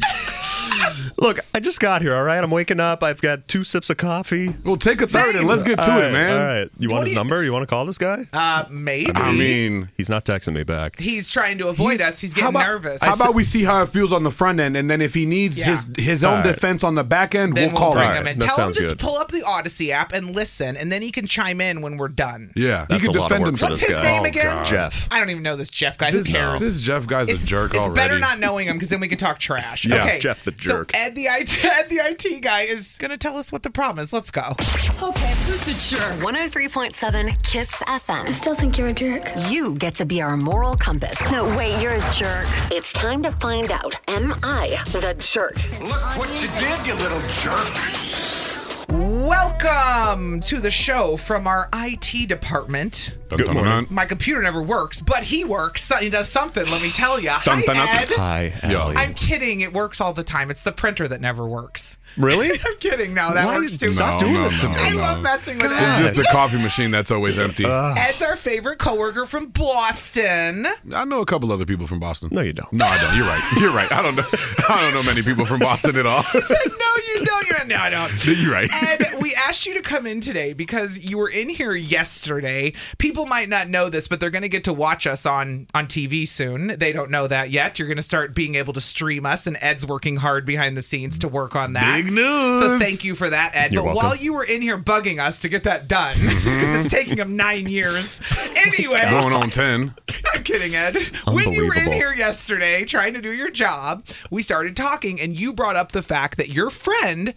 Look, I just got here, all right? I'm waking up. I've got two sips of coffee. Well, take a third and let's get to All it, right, man. All right. You want What his do you- number? You want to call this guy? Uh, maybe. I mean, He's not texting me back. He's trying to avoid us. He's getting how about, nervous. How about we see how it feels on the front end, and then if he needs Yeah. his his own All right. defense on the back end, Then we'll we'll call bring him. him in. That Tell him sounds to good. pull up the Odyssey app and listen, and then he can chime in when we're done. Yeah, That's he can a lot of defend work himself. for What's this his guy. name Oh, again? God. Jeff. I don't even know this Jeff guy. This, Who cares? this Jeff guy's It's, a jerk it's already. better not knowing him because then we can talk trash. Yeah, okay, Jeff the jerk. So Ed the, I T, Ed the I T guy is going to tell us what the problem is. Let's go. Okay, who's the jerk? one oh three point seven KISS F M. I still think you're a jerk. You get to be our moral compass. No, wait, you're a jerk. It's time to find out, am I the jerk? Look what you did, you little jerk. Welcome Welcome to the show from our I T department. Good morning. My computer never works, but he works. He does something, let me tell you. Hi, Ed. Hi, Allie. I'm kidding. It works all the time. It's the printer that never works. Really? I'm kidding. No, that Why? works too. Stop No, doing no, this to no, me. I no. love messing with It's Ed. just the coffee machine that's always empty. Ed's our favorite coworker from Boston. I know a couple other people from Boston. No, you don't. No, I don't. You're right. You're right. I don't know. I don't know many people from Boston at all. I said, no, you don't. You're no, I don't. You're right. Ed, we asked you to come in today because you were in here yesterday. People might not know this, but they're going to get to watch us on, on T V soon. They don't know that yet. You're going to start being able to stream us, and Ed's working hard behind the scenes to work on that. Big news. So thank you for that, Ed. You're but welcome. while you were in here bugging us to get that done, because it's taking him nine years. Anyway. Going on ten. I'm kidding, Ed. When you were in Unbelievable. here yesterday trying to do your job, we started talking, and you brought up the fact that your friend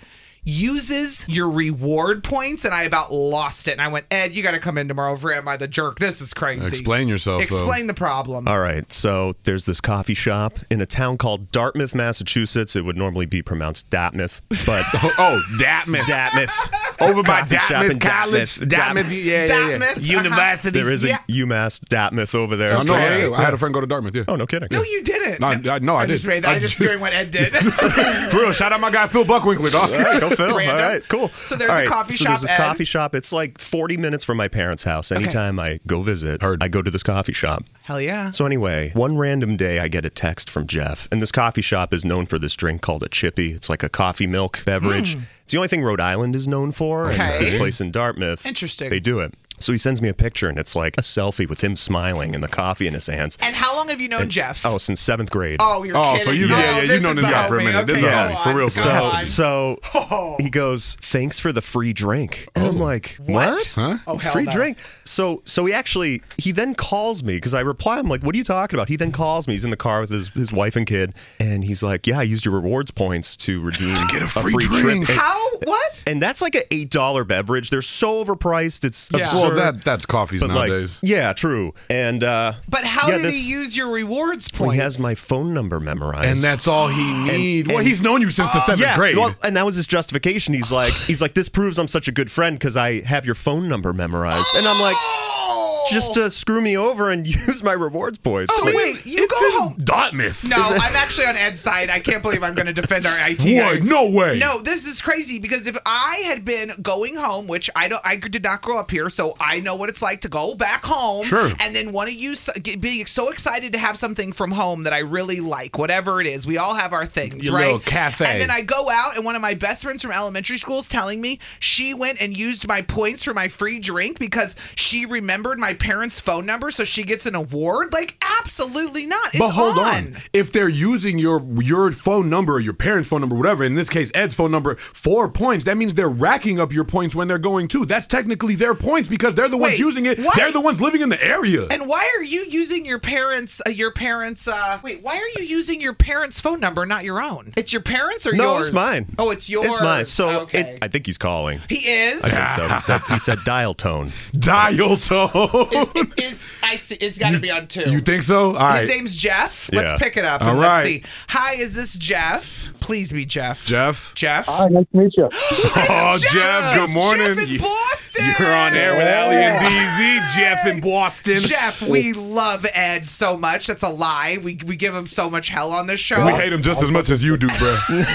uses your reward points, and I about lost it. And I went, Ed, you got to come in tomorrow for Am I the Jerk? This is crazy. Explain yourself, though. Explain the problem. All right, so there's this coffee shop in a town called Dartmouth, Massachusetts. It would normally be pronounced Dartmouth, but Oh, oh, Dartmouth. Dartmouth. Over by Coffee shop Dartmouth in College. Dartmouth. Dartmouth, yeah, yeah, yeah. Dartmouth, University. There is a Yeah. UMass Dartmouth over there. I know. so- yeah, yeah. I had a friend go to Dartmouth, yeah. Oh, no kidding. No, you didn't. No, I, I, no, I, I did. just made that. I just doing what Ed did. For real, shout out my guy Phil Buckwinkler, dog. All right, go Phil. All Random. right, cool. So there's All a right, coffee so shop, there's this Ed. coffee shop. It's like forty minutes from my parents' house. Anytime I go visit, Heard. I go to this coffee shop. Hell yeah. So anyway, one random day I get a text from Jeff, and this coffee shop is known for this drink called a chippy. It's like a coffee milk beverage. It's the only thing Rhode Island is known for. Okay. And this place in Dartmouth, Interesting. they do it. So he sends me a picture, and it's like a selfie with him smiling and the coffee in his hands. And how long have you known Jeff? Oh, since seventh grade. Oh, you're Oh, kidding. so you, Oh, yeah, yeah, this you've known is this the guy for a homie. minute. This Okay, is a go homie. on. For real, for Go real. on. So Oh. he goes, "Thanks for the free drink," and I'm like, What? "What? Huh? Oh, hell free no. drink?" So, so he actually he then calls me because I reply, I'm like, "What are you talking about?" He then calls me. He's in the car with his, his wife and kid, and he's like, "Yeah, I used your rewards points to redeem to get a free drink." trip." How? What? And that's like an eight dollar beverage. They're so overpriced. It's Yeah. absurd. Well, that that's coffees But like, nowadays. yeah, true. And uh, But how yeah, did this- he use your rewards well, points? he has my phone number memorized, And that's all he needs. Well, and- he's known you since the seventh yeah, grade. well, and that was his justification. He's like, he's like, this proves I'm such a good friend because I have your phone number memorized. And I'm like, just to screw me over and use my rewards points. Oh, Like, wait, you it's go in home. Dartmouth. No, I'm actually on Ed's side. I can't believe I'm going to defend our I T guy. What? No way. No, this is crazy because if I had been going home, which I don't, I did not grow up here, so I know what it's like to go back home, Sure. and then want to use, get- being so excited to have something from home that I really like, whatever it is. We all have our things, Your right? little cafe. And then I go out, and one of my best friends from elementary school is telling me she went and used my points for my free drink because she remembered my parents' phone number, so she gets an award. Like, absolutely not. It's But hold on. on. If they're using your your phone number or your parents' phone number, whatever, in this case, Ed's phone number, for points, that means they're racking up your points when they're going too. That's technically their points because they're the ones Wait, using it. what? They're the ones living in the area. And why are you using your parents? Uh, your parents? Uh, wait, why are you using your parents' phone number, not your own? It's your parents or no, yours? it's mine. Oh, it's yours. It's mine. So okay. it, I think he's calling. He is. I think so. He said he said dial tone. Dial tone. Is, is I see, it's got to be on two. You think so? All right. His name's Jeff. Let's Yeah. pick it up All and right. let's see. Hi, is this Jeff? Please be Jeff. Jeff. Jeff. Hi, nice to meet you. Oh, Jeff, Jeff, good it's morning. Jeff in Boston. You're on air with Allie and D Z. Jeff in Boston. Jeff, we love Ed so much. That's a lie. We we give him so much hell on this show. We hate him just as much as you do, bro.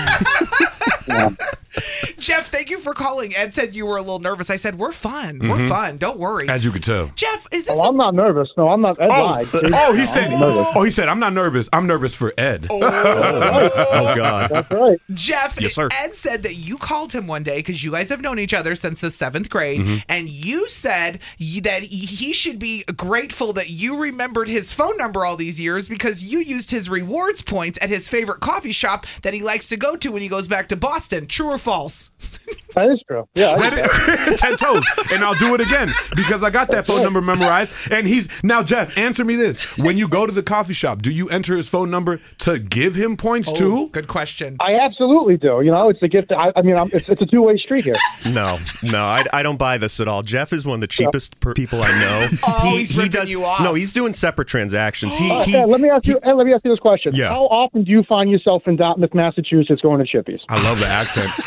Jeff, thank you for calling. Ed said you were a little nervous. I said, we're fun. We're Mhm. fun. Don't worry. As you could tell. Jeff, is this Oh, I'm not nervous. No, I'm not. Ed Oh, lied. See? oh, he No, said. I'm nervous. Oh, he said. I'm not nervous. I'm nervous for Ed. Oh God. That's right. Jeff, Yes, sir. Ed said that you called him one day because you guys have known each other since the seventh grade, Mm-hmm. and you said you, that he- he should be grateful that you remembered his phone number all these years because you used his rewards points at his favorite coffee shop that he likes to go to when he goes back to Boston. True or false? That is true. Yeah. I That is- Ten toes, and I'll do it again because I got that phone number memorized. And he's now, Jeff. Answer me this: when you go to the coffee shop, do you enter his phone number to give him points too? Good question. I absolutely do. You know, it's a gift. I, I mean, I'm, it's, it's a two-way street here. No, no, I, I don't buy this at all. Jeff is one of the cheapest per people I know. Oh, he's ripping you off. No, he's doing separate transactions. He, Uh, he Ed, let me ask you. Ed, let me ask you this question. Yeah. How often do you find yourself in Dartmouth, Massachusetts, going to Chippies? I love the accent.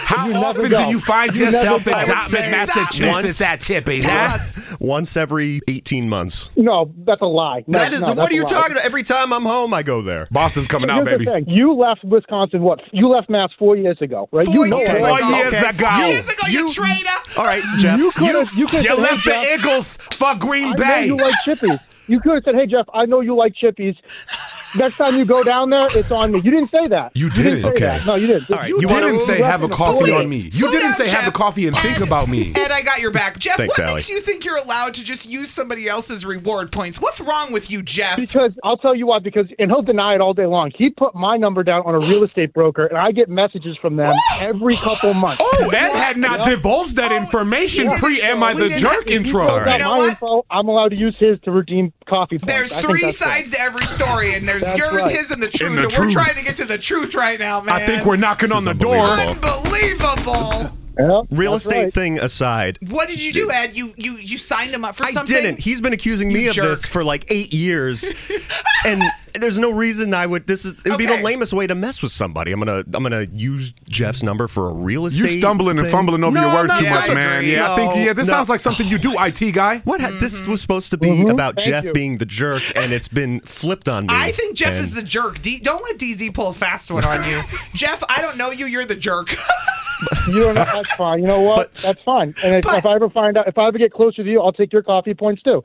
How You never often go. do you find You yourself never in go. Dartmouth, Massachusetts at Chippy's? Huh? Once every eighteen months. No, that's a lie. No, That is, no, what that's are you a lie. talking about? Every time I'm home, I go there. Boston's coming out, Here's baby. the thing. You left Wisconsin, what? You left Mass four years ago, right? Four you know years that. ago. Four years Okay. ago. Four years ago, you, traitor. All right, Jeff. You could have. You, could You have left the said, hey, Jeff, Eagles for Green I know Bay. you like Chippies. You could have said, "Hey Jeff, I know you like Chippies. Next time you go down there, it's on me." You didn't say that. You didn't didn't. say Okay. that. No, you didn't. All right, You, You didn't wanna- say you have a left coffee Wait, on me. slow You didn't down, say have a Jeff. coffee and think about me. Ed, I got your back. Jeff, Thanks, what Allie. makes you think you're allowed to just use somebody else's reward points? What's wrong with you, Jeff? Because I'll tell you what. Because and he'll deny it all day long. He put my number down on a real estate broker, and I get messages from them every couple months. Oh, Ed had not divulged that information pre Am I We the didn't Jerk have- If he intro. fills out You know my what? info, I'm allowed to use his to redeem coffee points. There's I think three that's fair. sides to every story, and there's That's yours, right. his, and the truth. And the and truth. we're trying to get to the truth right now, man. I think we're knocking This on is the door. unbelievable. Unbelievable. Yeah, Real that's estate right. thing aside, What did you do, Ed? You you you signed him up for I something? didn't. He's been accusing me You of jerk. this for like eight years, and there's no reason I would. This is it'd be the Okay. lamest way to mess with somebody. I'm gonna I'm gonna use Jeff's number for a real estate. You stumbling and thing. fumbling over No, your I'm words not too Yeah, much, I man. agree. Yeah, I think No, yeah, this no. sounds like something you do, I T guy. What? ha- This was supposed to be about Thank Jeff you. being the jerk, and it's been flipped on me. I think Jeff And- is the jerk. D- don't let D Z pull a fast one on you. Jeff, I don't know you. You're the jerk. You don't know. That's fine. You know what? that's fine. And if, but- if I ever find out, if I ever get closer to you, I'll take your coffee points too.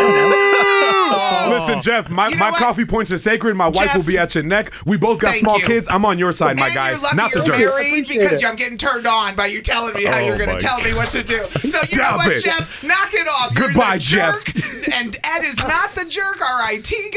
Listen, Jeff, my, You know my what? coffee points are sacred. My wife Jeff, will be at your neck. We both got thank small you. kids. I'm on your side, my and guy. you're lucky Not the you're jerk. married Appreciate because it. I'm getting turned on by you telling me how Oh, you're going my to tell me what to do. So you know Stop what, it. Jeff? Knock it off. You're Goodbye, the jerk, and Ed is not the jerk. Our I T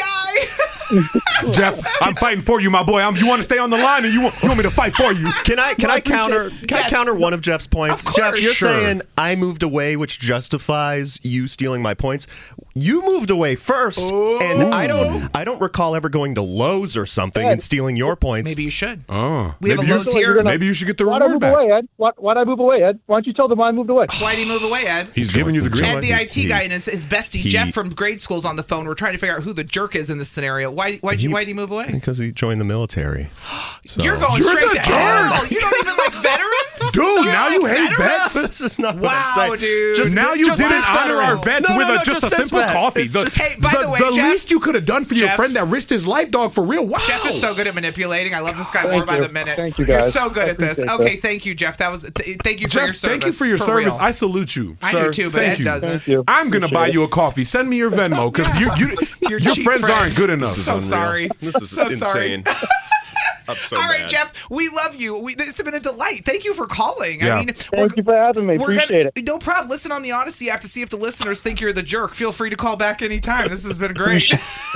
guy. Jeff, I'm fighting for you, my boy. I'm, you want to stay on the line, or you want, you want me to fight for you? Can I can I counter can Yes. I counter one of Jeff's points? Of Jeff, course. you're Sure. saying I moved away, which justifies you stealing my points. You moved away first, and I don't I don't recall ever going to Lowe's or something and stealing your points. Maybe you should. Oh, We have maybe a you- Lowe's here. gonna- Maybe you should get the Why'd I reward move back. away, Ed? Why, why'd I move away, Ed? Why don't you tell them I moved away? Why'd he move away, Ed? He's giving you the green Ed, light. the I T He- guy, and his, his bestie he- Jeff from grade school's on the phone. We're trying to figure out who the jerk is in this scenario. Why? Why'd you? He- Why'd he move away? Because he joined the military. So- You're going You're straight the to jerk. hell. You don't even like veterans, Dude, now like you hate veterans? vets. This is not what Wow, I'm saying. dude. Just, now you just didn't this honor veteran. our vets No, with no, a, no, just, a this simple vet. coffee. It's The, just- Hey, by the way, the Jeff- least you could have done for your Jeff- friend that risked his life, dog, for real. Wow. Jeff is so good at manipulating. I love this guy Thank more by you. the minute. Thank you, You're guys. so good I at this. appreciate Okay, that. thank you, Jeff. That was. Th- thank you for Jeff, your service. thank you for your for service. real. I salute you, I sir. do too, but thank Ed you. doesn't. Thank you. I'm gonna buy Appreciate you a coffee. Send me your Venmo because you, you, Your your cheap friends friend. aren't good enough. This is So unreal. sorry. This is So sorry. insane. I'm so All right, mad. Jeff, we love you. We, it's been a delight. Thank you for calling. Yeah. I mean, Thank you for having me. we're Appreciate gonna, it. No problem. Listen on the Odyssey app to see if the listeners think you're the jerk. Feel free to call back anytime. This has been great.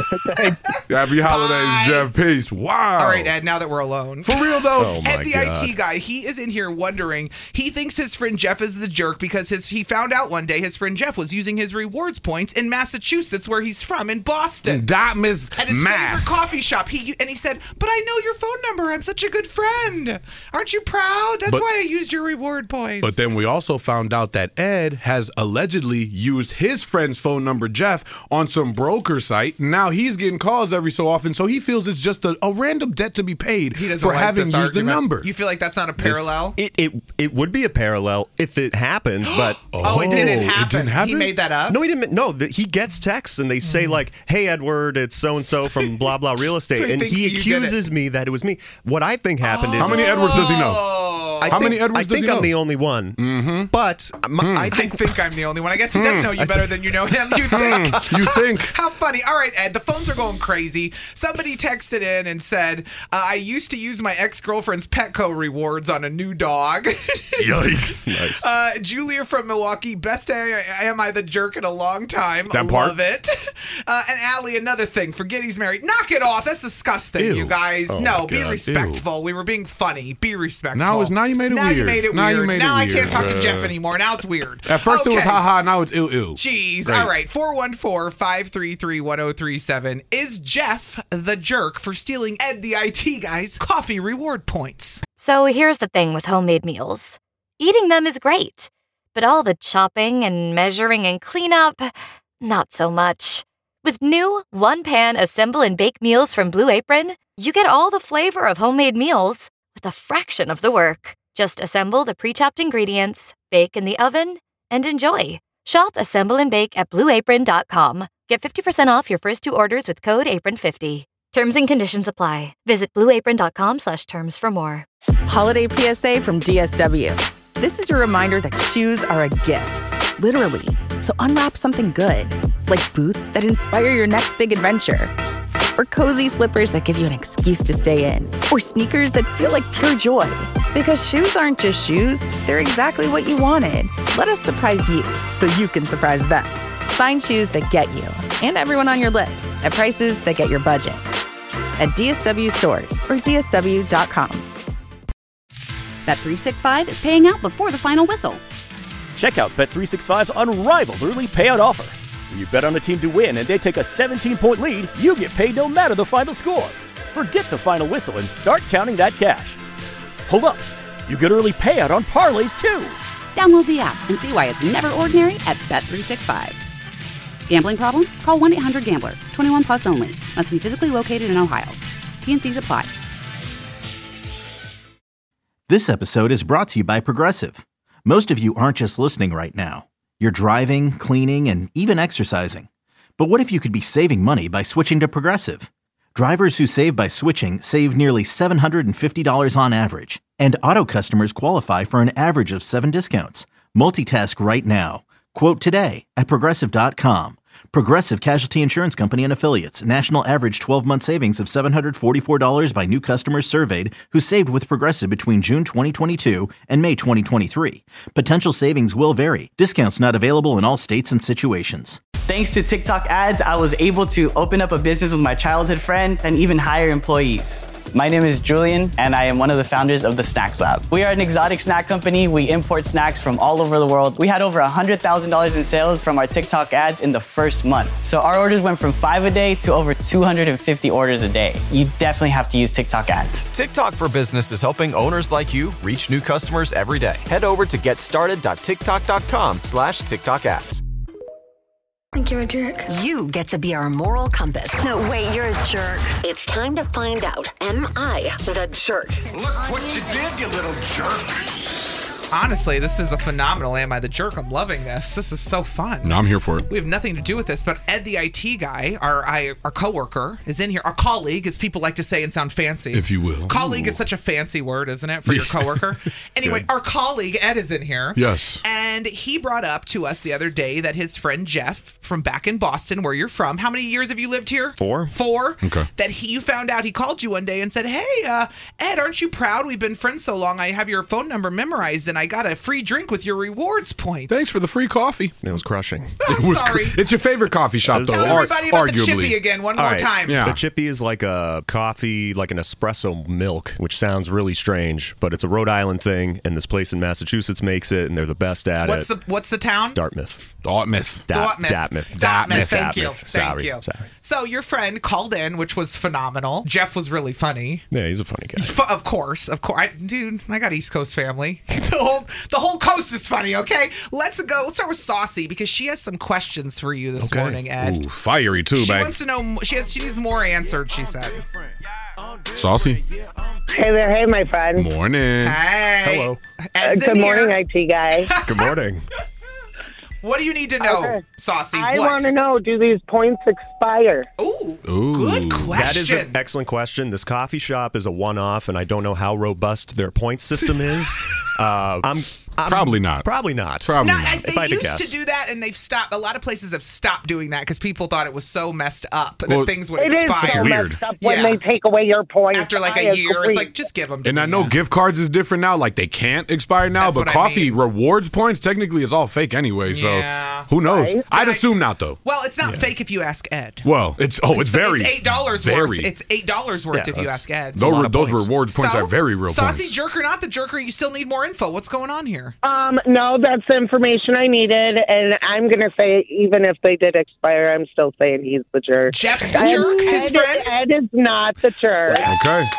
Happy holidays, Bye. Jeff. Peace. Wow. All right, Ed, now that we're alone. For real, though? Oh, my Ed, the God. I T guy, he is in here wondering. He thinks his friend Jeff is the jerk because his he found out one day his friend Jeff was using his rewards points in Massachusetts, where he's from, in Boston. Dartmouth, At his Mass. favorite coffee shop. He and he said, "But I know your phone number. I'm such a good friend. Aren't you proud? That's But- why I used your reward points." But then we also found out that Ed has allegedly used his friend's phone number, Jeff, on some broker site. Now he's getting calls every so often, so he feels it's just a, a random debt to be paid he doesn't for like having this used argument. the number. You feel like that's not a This- parallel? It, it it would be a parallel if it happened, but oh, it didn't it happen. didn't happen? He made that up. no, he didn't. No, the, he gets texts and they say like, "Hey, Edward, it's so and so from blah blah real estate," So he and thinks he you did accuses me that it was me. What I think happened is How many Edwards does he know? Oh. I How think, many Edwards I does think he I'm know? the only one. Mm-hmm. But my, I I think think I'm the only one. I guess he does know you better than you know him. You think? You think? How funny. All right, Ed, the phones are going crazy. Somebody texted in and said, uh, I used to use my ex-girlfriend's Petco rewards on a new dog. Yikes. nice. Uh, Julia from Milwaukee, best I, am I the jerk in a long time. That part? Love it. Uh, and Allie, another thing. Forget he's married. Knock it off. That's disgusting, Ew. you guys. Oh, no, my be God. respectful. We were being funny. Be respectful. Now it's- now you made it now you weird. made it Now you weird. made it now I weird. can't talk to Uh, Jeff anymore. Now it's weird. At first it was Okay. haha, now it's ill ill. Jeez. Right. All right. four one four, five three three, one oh three seven. Is Jeff the jerk for stealing Ed the I T guy's coffee reward points? So here's the thing with homemade meals. Eating them is great, but all the chopping and measuring and cleanup, not so much. With new one-pan assemble and bake meals from Blue Apron, you get all the flavor of homemade meals with a fraction of the work. Just assemble the pre-chopped ingredients, bake in the oven, and enjoy. Shop, assemble, and bake at blue apron dot com. Get fifty percent off your first two orders with code apron fifty. Terms and conditions apply. Visit blue apron dot com slash terms for more. Holiday P S A from D S W. This is your reminder that shoes are a gift, literally. So unwrap something good, like boots that inspire your next big adventure, or cozy slippers that give you an excuse to stay in, or sneakers that feel like pure joy. Because shoes aren't just shoes, they're exactly what you wanted. Let us surprise you so you can surprise them. Find shoes that get you and everyone on your list at prices that get your budget. At D S W stores or D S W dot com. Bet three sixty-five is paying out before the final whistle. Check out Bet three sixty-five's unrivaled early payout offer. When you bet on a team to win and they take a seventeen-point lead, you get paid no matter the final score. Forget the final whistle and start counting that cash. Hold up. You get early payout on parlays, too. Download the app and see why it's never ordinary at Bet three sixty-five. Gambling problem? Call one eight hundred gambler. twenty-one plus only. Must be physically located in Ohio. T N Cs apply. This episode is brought to you by Progressive. Most of you aren't just listening right now. You're driving, cleaning, and even exercising. But what if you could be saving money by switching to Progressive? Drivers who save by switching save nearly seven hundred fifty dollars on average. And auto customers qualify for an average of seven discounts. Multitask right now. Quote today at progressive dot com. Progressive Casualty Insurance Company and Affiliates. National average twelve-month savings of seven hundred forty-four dollars by new customers surveyed who saved with Progressive between June twenty twenty-two and May twenty twenty-three. Potential savings will vary. Discounts not available in all states and situations. Thanks to TikTok ads, I was able to open up a business with my childhood friend and even hire employees. My name is Julian, and I am one of the founders of the Snacks Lab. We are an exotic snack company. We import snacks from all over the world. We had over one hundred thousand dollars in sales from our TikTok ads in the first month. So our orders went from five a day to over two hundred fifty orders a day. You definitely have to use TikTok ads. TikTok for Business is helping owners like you reach new customers every day. Head over to getstarted.tiktok.com slash TikTok ads. Think you're a jerk? You get to be our moral compass. No, wait, you're a jerk. It's time to find out, am I the jerk? Look what you did, you little jerk. Honestly, this is a phenomenal Am I the Jerk? I'm loving this. This is so fun. No, I'm here for it. We have nothing to do with this, but Ed, the I T guy, our I, our coworker, is in here. Our colleague, as people like to say and sound fancy. If you will. Colleague Ooh. is such a fancy word, isn't it, for your coworker? Anyway, Good. our colleague, Ed, is in here. Yes. And he brought up to us the other day that his friend Jeff from back in Boston, where you're from, how many years have you lived here? Four. Four. Okay. That he, you found out, he called you one day and said, hey, uh, Ed, aren't you proud? We've been friends so long. I have your phone number memorized, and I got a free drink with your rewards points. Thanks for the free coffee. It was crushing. I'm it was sorry. Cr- it's your favorite coffee shop, though. Tell ar- everybody about arguably. the Chippy again one All more right. time. Yeah. The Chippy is like a coffee, like an espresso milk, which sounds really strange, but it's a Rhode Island thing, and this place in Massachusetts makes it, and they're the best at What's it. the What's the town? Dartmouth. Dartmouth. Da- Dartmouth. Dartmouth. Dartmouth. Thank you. Dartmouth. Thank Sorry. you. Sorry. So your friend called in, which was phenomenal. Jeff was really funny. Yeah, he's a funny guy. F- Of course, of course, I, dude. I got East Coast family. the whole the whole coast is funny. Okay, let's go. Let's start with Saucy because she has some questions for you this Okay. morning, Ed. Ooh, fiery, too, she babe. wants to know. She has. She needs more answered. She said. Saucy. Hey there, hey, my friend. Morning. Hey. Hello. Ed's Uh, good in morning, here. I T guy. Good morning. What do you need to know, Okay. Saucy? I what? want to know, do these points expire? Ooh, Ooh. good That question. is an excellent question. This coffee shop is a one-off, and I don't know how robust their point system is. uh, I'm, I'm Probably not. Probably not. Probably No, not. I, If they I had to used guess. to do that, and they've stopped. A lot of places have stopped doing that because people thought it was so messed up that Well, things would It is expire. so weird. messed up when Yeah. they take away your points. After like I a year, agree. it's like just give them. To And I me. know gift cards is different now. Like they can't expire now, That's but what I coffee mean. rewards points technically is all fake anyway. So Yeah. who knows? Right. I'd Tonight- assume not though. Well, it's not fake if you ask Ed. Well, it's oh, it's very It's eight dollars very. worth. It's eight dollars worth Yeah, if you that's- ask Ed. those lot re- of those points. rewards points So, are very real Saucy points. jerk or not the jerker, you still need more info. What's going on here? Um, no, that's the information I needed, and I'm gonna say even if they did expire, I'm still saying he's the jerk. Jeff's the Ed- jerk, his Ed, friend? Ed is not the jerk. Okay.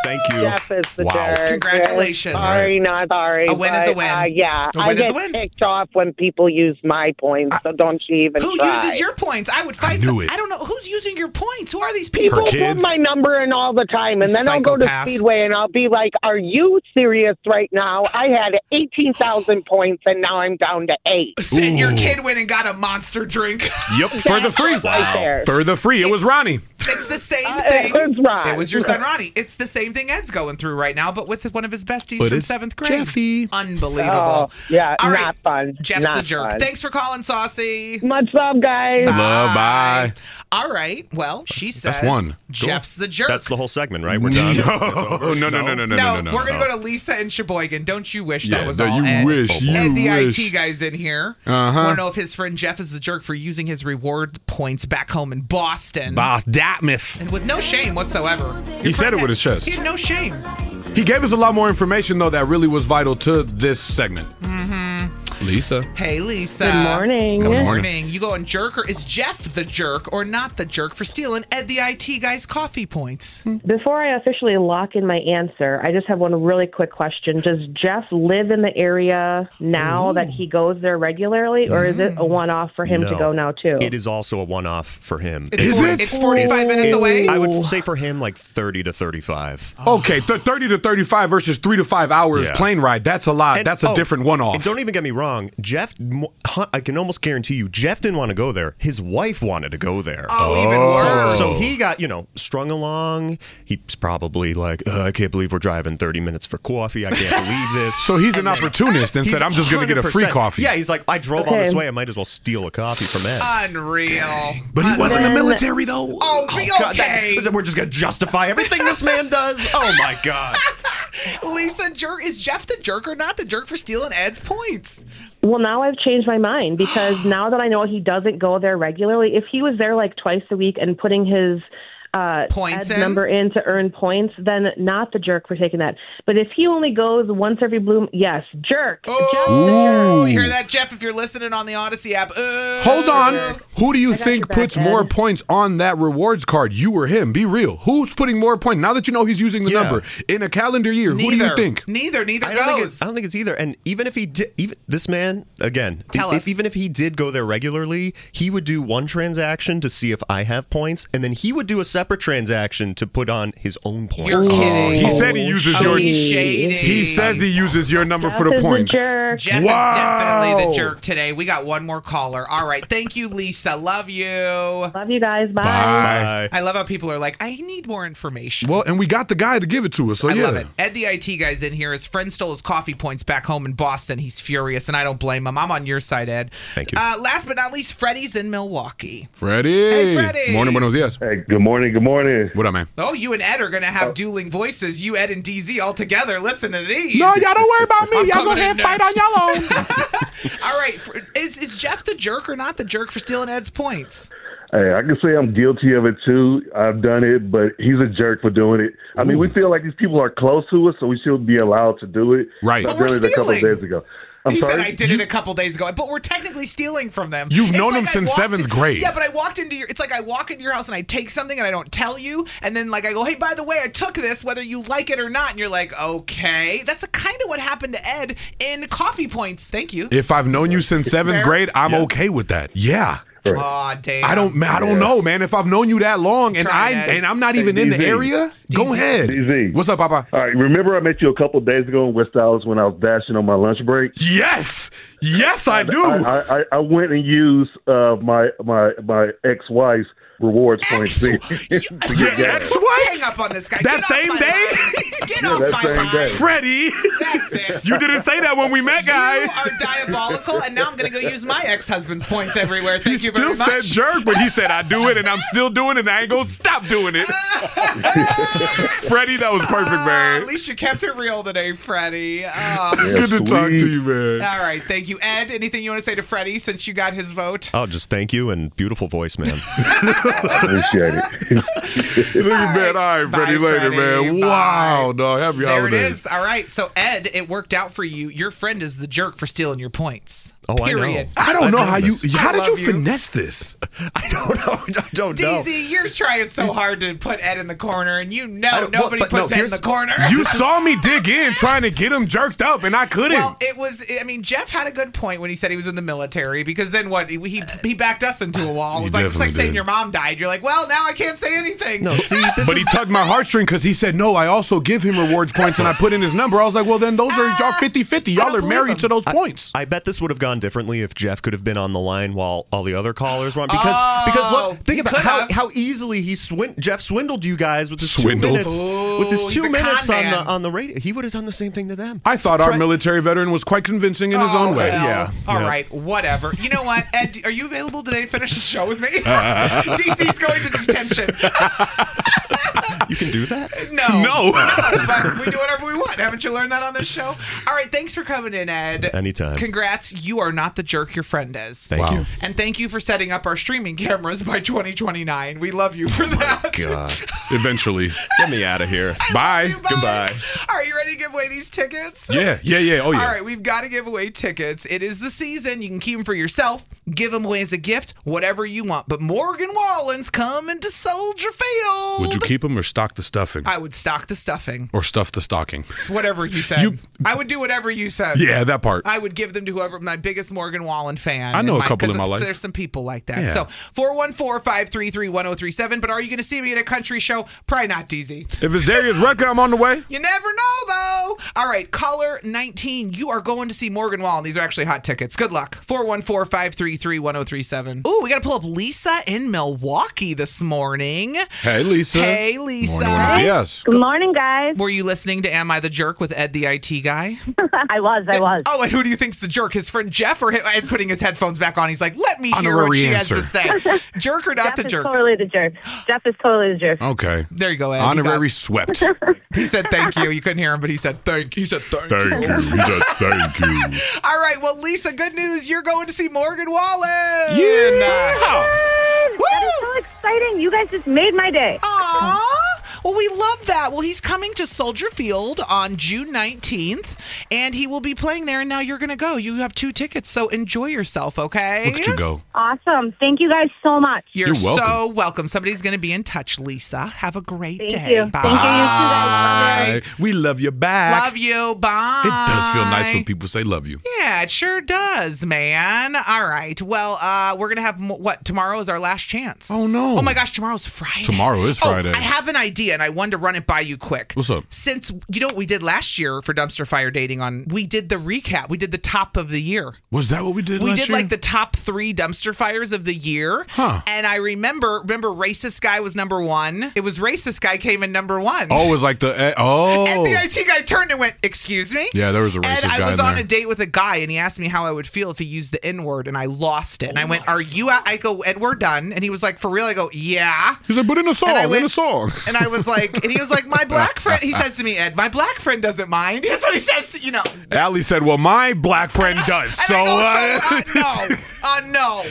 Thank you. Jeff is the Wow. jerk. Congratulations. Sorry, not sorry. A win is a but, win. Uh, yeah, A win I is get a win. ticked off when people use my points, so don't you even Who try. uses your points? I would find knew some. it. I don't know who's using your points. Who are these people? People put my number in all the time, and then I'll go to Psychopaths. Speedway and I'll be like, "Are you serious right now? I had eighteen thousand points, and now I'm down to eight." And your kid went and got a monster drink. Yep, for the free. Right there. For the free. It was Ronnie. It's the same Uh, thing. it was Ron. It was your son Ronnie. It's the same thing Ed's going through right now, but with one of his besties But from it's seventh grade. Jeffy. Unbelievable. Oh, yeah, All not right. fun. Jeff's not the jerk. fun. Thanks for calling, Saucy. Much love, guys. Love, bye. All right. Well, she says That's one. Jeff's the jerk. That's the whole segment, right? We're done. It's No, over? no, no, no, no, no, no, no, no. we're going to go to Lisa and Sheboygan. Don't you wish that Yeah, was no, all you Ed? wish, you Ed, the wish. I T guy's in here. Uh-huh. Want to know if his friend Jeff is the jerk for using his reward points back home in Boston. Boss Dartmouth. And with no shame whatsoever. He said it with his chest. He had no shame. He gave us a lot more information, though, that really was vital to this segment. Mm-hmm. Lisa. Hey, Lisa. Good morning. Good Good morning. You going jerk, or is Jeff the jerk or not the jerk for stealing Ed, the I T guy's coffee points? Before I officially lock in my answer, I just have one really quick question. Does Jeff live in the area now Ooh. that he goes there regularly, or is it a one-off for him to No. go now, too? It is also a one-off for him. It's Is forty it? It's forty-five minutes It's- away? I would say for him like thirty to thirty-five. Okay, th- thirty to thirty-five versus three to five hours Yeah. plane ride. That's a lot. And- That's a oh, different one-off. And don't even get me wrong, Jeff. mo- huh, I can almost guarantee you, Jeff didn't want to go there. His wife wanted to go there. Oh, even worse. So he got, you know, strung along. He's probably like, "Ugh, I can't believe we're driving thirty minutes for coffee. I can't believe this. So he's an opportunist and He's said, I'm just going to get a free one hundred percent. coffee. Yeah, he's like, I drove all Okay. this way. I might as well steal a coffee from Ed. Unreal. But he wasn't in the Then- military, though. Oh, be God, that- okay. is it- we're just going to justify everything this man does? Oh, my God. Lisa, jerk. Is Jeff the jerk or not the jerk for stealing Ed's points? Well, now I've changed my mind because now that I know he doesn't go there regularly, if he was there like twice a week and putting his uh, Points Ed's in? number in to earn points, then not the jerk for taking that. But if he only goes once every blue, yes, jerk. Oh, you hear that, Jeff? If you're listening on the Odyssey app. Uh, Hold on. Who do you think back, puts Ed. more points on that rewards card? You or him? Be real. Who's putting more points? Now that you know he's using the Yeah. number in a calendar year, who do you Neither. think? Neither. Neither I don't, think goes. it's, I don't think it's either. And even if he did, even this man again, Tell if, us. even if he did go there regularly, he would do one transaction to see if I have points, and then he would do a separate transaction to put on his own points. You're kidding. He said he uses Oh, your. he's shady. He says he uses your number for Jeff the is points. jerk. Jeff Wow. is definitely the jerk today. We got one more caller. All right. Thank you, Lisa. Love you. Love you guys. Bye. Bye. I love how people are like, I need more information. Well, and we got the guy to give it to us. So I yeah. love it. Ed, the I T guy's in here. His friend stole his coffee points back home in Boston. He's furious, and I don't blame him. I'm on your side, Ed. Thank you. Uh, last but not least, Freddie's in Milwaukee. Freddie. Hey, Freddie. Morning, buenos dias. Hey, good morning, good morning. What up, man? Oh, you and Ed are going to have dueling voices. You, Ed, and D Z all together. Listen to these. No, y'all don't worry about me. I'm y'all coming go ahead in and fight on next. y'all own. All right. fr- Is, is Jeff the jerk or not the jerk for stealing Ed's points? Hey, I can say I'm guilty of it too. I've done it, but he's a jerk for doing it. I mean, we feel like these people are close to us, so we should be allowed to do it. Right. I've But we're done it a couple of stealing. days ago. I'm he sorry. said I did it a couple days ago, but we're technically stealing from them. You've It's known like him I since walked seventh in- grade. Yeah, but I walked into your. It's like I walk into your house and I take something and I don't tell you, and then like I go, hey, by the way, I took this, whether you like it or not, and you're like, okay, that's a kind of what happened to Ed in Coffee Points. Thank you. If I've known you since seventh Fair. grade, I'm okay with that. Yeah. Aw, damn. I don't. I don't know, man. If I've known you that long and Try I it, Ed. and I'm not even in the D Z. area, go ahead. D Z. What's up, Papa? All right, remember I met you a couple of days ago in West Dallas when I was dashing on my lunch break? Yes, yes, I do. I, I, I went and used uh, my my my ex-wife's rewards points to, to get Your gas. ex-wife? Hang up on this guy. That Get off same my day? line. Get Yeah, off that my same line. day. Freddie, That's it. you didn't say that when we met, guy. You are diabolical, and now I'm going to go use my ex-husband's points everywhere. Thank He you very still much. said jerk, but he said I do it, and I'm still doing it, and I ain't gonna stop doing it. Freddie, that was perfect, Ah, man. at least you kept it real today, Freddie. Ah. Good to talk to you, man. All right, thank you. Ed, anything you want to say to Freddie since you got his vote? Oh, just thank you and beautiful voice, man. I appreciate it. Look at that. All right, Freddie, later, Freddie. man. Bye. Wow, dog. y'all. Happy there holidays. it is. All right. So, Ed, it worked out for you. Your friend is the jerk for stealing your points. Oh, Period. I know. I don't I've know done how you. this. How I did you love you. finesse this? I don't know. I don't know. D Z, you're trying so hard to put Ed in the corner, and you I know don't- well, nobody but no, puts Ed in here's- the corner. You saw me dig in trying to get him jerked up, and I couldn't. Well, it was. I mean, Jeff had a good point when he said he was in the military, because then what? He he, he backed us into a wall. It He was like it's like definitely saying did. your mom died. You're like, well, now I can't say anything. No, see, this but is, he tugged my heartstring because he said, no, I also give him rewards points, and I put in his number. I was like, well, then those are y'all fifty-fifty. Y'all are married to those points. I bet this would have gone differently if Jeff could have been on the line while all the other callers were on. Because, Oh, because look, think he about could how, have. how easily he swin- Jeff swindled you guys with his Swindled? two minutes. Ooh, with his he's two a con minutes on man. the on the radio. He would have done the same thing to them. I thought our Try- military veteran was quite convincing in his Oh, own way. well. Yeah. All Yeah. right. Whatever. You know what, Ed? Are you available today to finish the show with me? D C's going to detention. You can do that? No. No. But we do whatever we want. Haven't you learned that on this show? All right. Thanks for coming in, Ed. Anytime. Congrats. You are not the jerk your friend is. Thank Wow. you. And thank you for setting up our streaming cameras by twenty twenty-nine. We love you for that. God. Eventually. Get me out of here. Bye. You, bye. Goodbye. Are you ready to give away these tickets? Yeah, yeah, yeah. Oh, yeah. All right, we've got to give away tickets. It is the season. You can keep them for yourself, give them away as a gift, whatever you want. But Morgan Wallen's coming to Soldier Field. Would you keep them or stock the stuffing? I would stock the stuffing. Or stuff the stocking? It's whatever you said. You- I would do whatever you said. Yeah, that part. I would give them to whoever, my biggest Morgan Wallen fan. I know in a couple in 'cause my life. There's some people like that. Yeah. So four one four, five three three, one oh three seven. But are you going to see me at a country show? Probably not, D Z. If it's Darius Rucker, I'm on the way. You never know, though. All right, caller nineteen, you are going to see Morgan Wallen. These are actually hot tickets. Good luck. four one four, five three three, one oh three seven. Ooh, we got to pull up Lisa in Milwaukee this morning. Hey, Lisa. Hey, Lisa. Morning, buenos dias. Good morning, guys. Were you listening to Am I the Jerk with Ed the I T guy? I was, I was. Oh, and who do you think's the jerk? His friend Jeff, or Ed's putting his headphones back on? He's like, let me hear what Honorary she answer. has to say. Jerk or not Jeff the is jerk? totally the jerk. Jeff is totally the jerk. Okay. There you go, Ed. You Honorary got- swept. He said thank you. You couldn't hear him, but he said thank. He said thank, Thank you. He said thank you. All right, well, Lisa, good news. You're going to see Morgan Wallen. Yeah. That is so exciting. You guys just made my day. Aww. Well, we love that. Well, he's coming to Soldier Field on June nineteenth, and he will be playing there, and now you're going to go. You have two tickets, so enjoy yourself, okay? Look at you go. Awesome. Thank you guys so much. You're, You're welcome. so welcome. Somebody's going to be in touch, Lisa. Have a great Thank day. you. Bye. Thank you, you two guys. Love Bye. We love you back. Love you. Bye. It does feel nice when people say love you. Yeah, it sure does, man. All right. Well, uh, we're going to have, mo- what, tomorrow is our last chance. Oh, no. Oh, my gosh, tomorrow's Friday. Tomorrow is Friday. Oh, I have an idea, and I wanted to run it by you quick. What's up? Since, you know what we did last year for Dumpster Fire Dating on, we did the recap. We did the top of the year. Was that what we did We last did year? like the top three dumpster fires of the year. Huh. And I remember, remember racist guy was number one. It was racist guy came in number one. Oh, it was like the, eh, oh. And the I T guy turned and went, excuse me? Yeah, there was a racist And I guy was in on there. a date with a guy, and he asked me how I would feel if he used the N-word, and I lost it. And I went, are you out? I go, and we're done. And he was like, for real? I go, yeah. He's like, but in a song, And I in went- a song. And I was like, and he was like, my black friend, he says to me, Ed, my black friend doesn't mind. That's what he says to, you know. Allie said, well, my black friend does. And So, I go, uh, so, uh, no. Uh,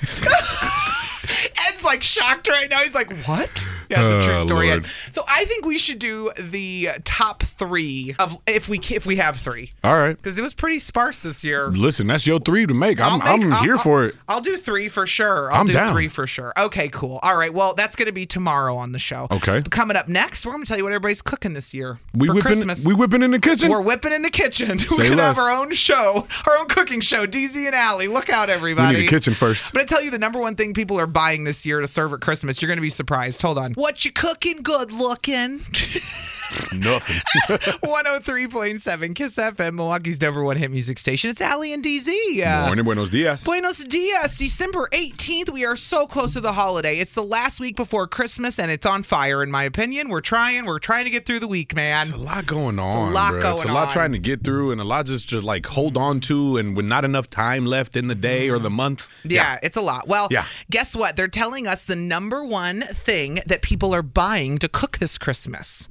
no. Ed's like shocked right now. He's like, what? Yeah, it's a true Oh, story. Lord. Ed. So I think we should do the top three of if we if we have three. all right. Because it was pretty sparse this year. Listen, that's your three to make. I'm, I'll make- I'm I'll- here I'll- for it. I'll do three for sure. I'll I'm do down. three for sure. Okay, cool. All right. Well, that's going to be tomorrow on the show. Okay. Coming up next, we're going to tell you what everybody's cooking this year We for whipping, Christmas. we whipping in the kitchen? We're whipping in the kitchen. We're Say going to have less. our own show, our own cooking show, D Z and Allie. Look out, we everybody. need a kitchen first. I'm going to tell you the number one thing people are buying this year to serve at Christmas. You're going to be surprised. Hold on. What you cooking? Good looking. Nothing. one oh three point seven Kiss F M, Milwaukee's number one hit music station. It's Allie and D Z. Uh, Morning, buenos dias. Buenos dias. December eighteenth. We are so close to the holiday. It's the last week before Christmas, and it's on fire, in my opinion. We're trying. We're trying to get through the week, man. It's a lot going on. lot bruh. going It's a lot on. trying to get through, and a lot just just like hold on to, and with not enough time left in the day or the month. Yeah, it's a lot. Well, Yeah. guess what? They're telling us the number one thing that people are buying to cook this Christmas. The-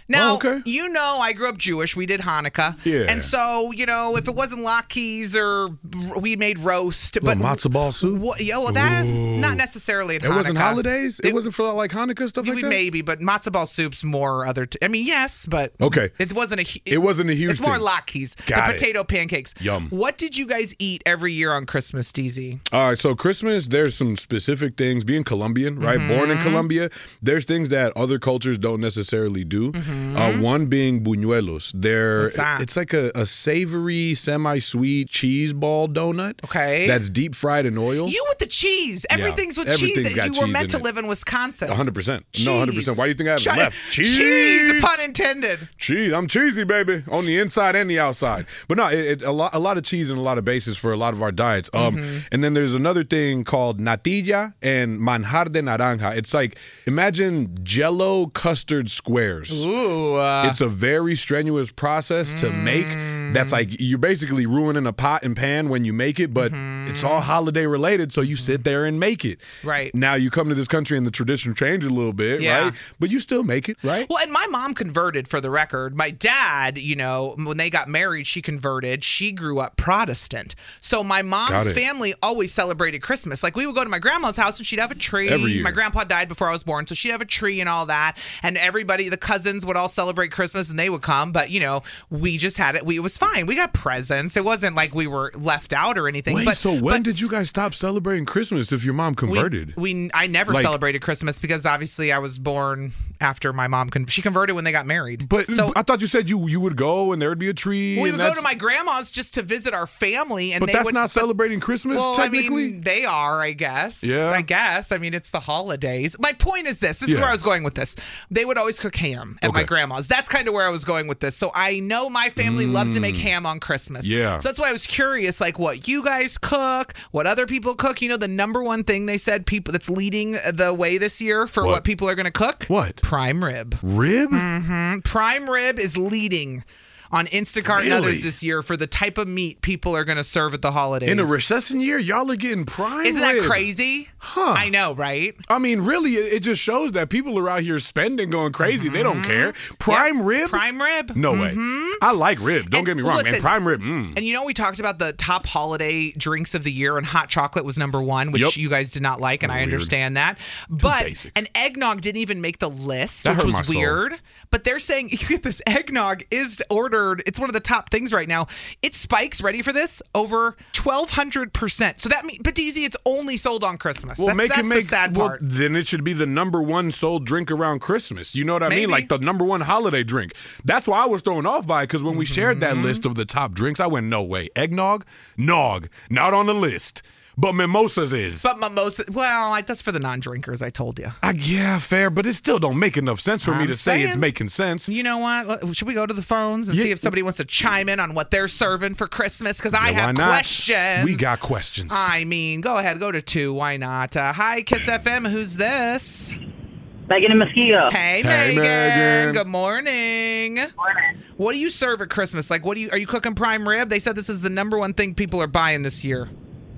Now, Oh, okay. you know I grew up Jewish. We did Hanukkah. Yeah. And so, you know, if it wasn't latkes or we made roast. Little but matzo ball soup. What, yeah, well, that, Ooh. not necessarily at It Hanukkah. wasn't holidays? It, wasn't for like Hanukkah stuff like We- that? Maybe, but matzo ball soup's more other. T- I mean, yes, but Okay. it wasn't a. hu- It wasn't a huge It's more thing. latkes, Got the it. potato pancakes. Yum. What did you guys eat every year on Christmas, D Z? All right, so Christmas, there's some specific things. Being Colombian, right? Born in Mhm. Colombia, there's things that other cultures don't necessarily do. Mhm. Uh, one being buñuelos. They're What's that? it's like a, a savory, semi-sweet cheese ball donut. Okay. That's deep fried in oil. You with the cheese. Yeah, Everything's with everything's cheese. got You were cheese meant in to it. live in Wisconsin. one hundred percent. No, one hundred percent. Why do you think I haven't Chi- left? Cheese. Cheese, pun intended. Cheese, I'm cheesy, baby, on the inside and the outside. But no, it, it, a lot, a lot of cheese and a lot of bases for a lot of our diets. Um, Mhm. and then there's another thing called natilla and manjar de naranja. It's like imagine Jello custard squares. Ooh, uh, It's a very strenuous process to make. That's like you're basically ruining a pot and pan when you make it, but it's all holiday related. So you sit there and make it. Right. Now you come to this country and the tradition changed a little bit, Yeah. right? But you still make it, right? Well, and my mom converted, for the record. My dad, you know, when they got married, she converted. She grew up Protestant. So my Got mom's it. family always celebrated Christmas. Like, we would go to my grandma's house and she'd have a tree. Every year. My grandpa died before I was born, so she'd have a tree and all that. And everybody, the cousins would all celebrate Christmas and they would come. But, you know, we just had it. We, it was fine. We got presents. It wasn't like we were left out or anything. Wait, but, so when but did you guys stop celebrating Christmas if your mom converted? We, we I never Like- celebrated Christmas because obviously I was born after my mom. Con- she converted when they got married. But so I thought you said you you would go and there would be a tree. we and would go that's- to my grandma's just to visit our family, and But they that's would, not but- celebrating Christmas, well, technically? I mean, they are, I guess. Yeah. I guess. I mean, it's the holidays. My point is this. This is Yeah. where I was going with this. They would always cook ham at my Okay. grandma's. That's kind of where I was going with this. So I know my family loves to make Mm. ham on Christmas. Yeah. So that's why I was curious, like, what you guys cook, what other people cook. You know, the number one thing they said people that's leading the way this year for what, What? people are going to cook? What? Prime rib. Rib? hmm Prime rib is leading on Instacart and Really? others this year for the type of meat people are going to serve at the holidays. In a recession year, y'all are getting prime Isn't rib. that crazy? Huh. I know, right? I mean, really, it, it just shows that people are out here spending, going crazy. They don't care. Prime rib? Prime rib. No way. I like rib. Don't And get me wrong, man. listen, Prime rib, mm. And you know, we talked about the top holiday drinks of the year, and hot chocolate was number one, which Yep. you guys did not like, and I Weird. understand that. But basic. an eggnog didn't even make the list, That which hurt my was soul. weird. But they're saying this eggnog is ordered. It's one of the top things right now. It spikes. Ready for this? Over twelve hundred percent. So that means, but D Z, it's only sold on Christmas. Well, that's make that's it make the sad well, part. then it should be the number one sold drink around Christmas. You know what I Maybe. mean? Like the number one holiday drink. That's why I was thrown off by it because when we shared Mm-hmm. that list of the top drinks, I went, no way. Eggnog? Nog. Not on the list. But mimosas is. But mimosa, well, I, that's for the non-drinkers. I told you. I, yeah, fair, but it still don't make enough sense for me I'm to say it's saying. making sense. You know what? Let- Should we go to the phones and Yeah. see if somebody wants to chime in on what they're serving for Christmas? Because I Yeah, why have not? questions. We got questions. I mean, go ahead, go to two. Why not? Uh, hi, Kiss F M. Who's this? Megan and Mosquito. Hey, Hey, Megan. Megan. Good morning. Morning. What do you serve at Christmas? Like, what do you? Are you cooking prime rib? They said this is the number one thing people are buying this year.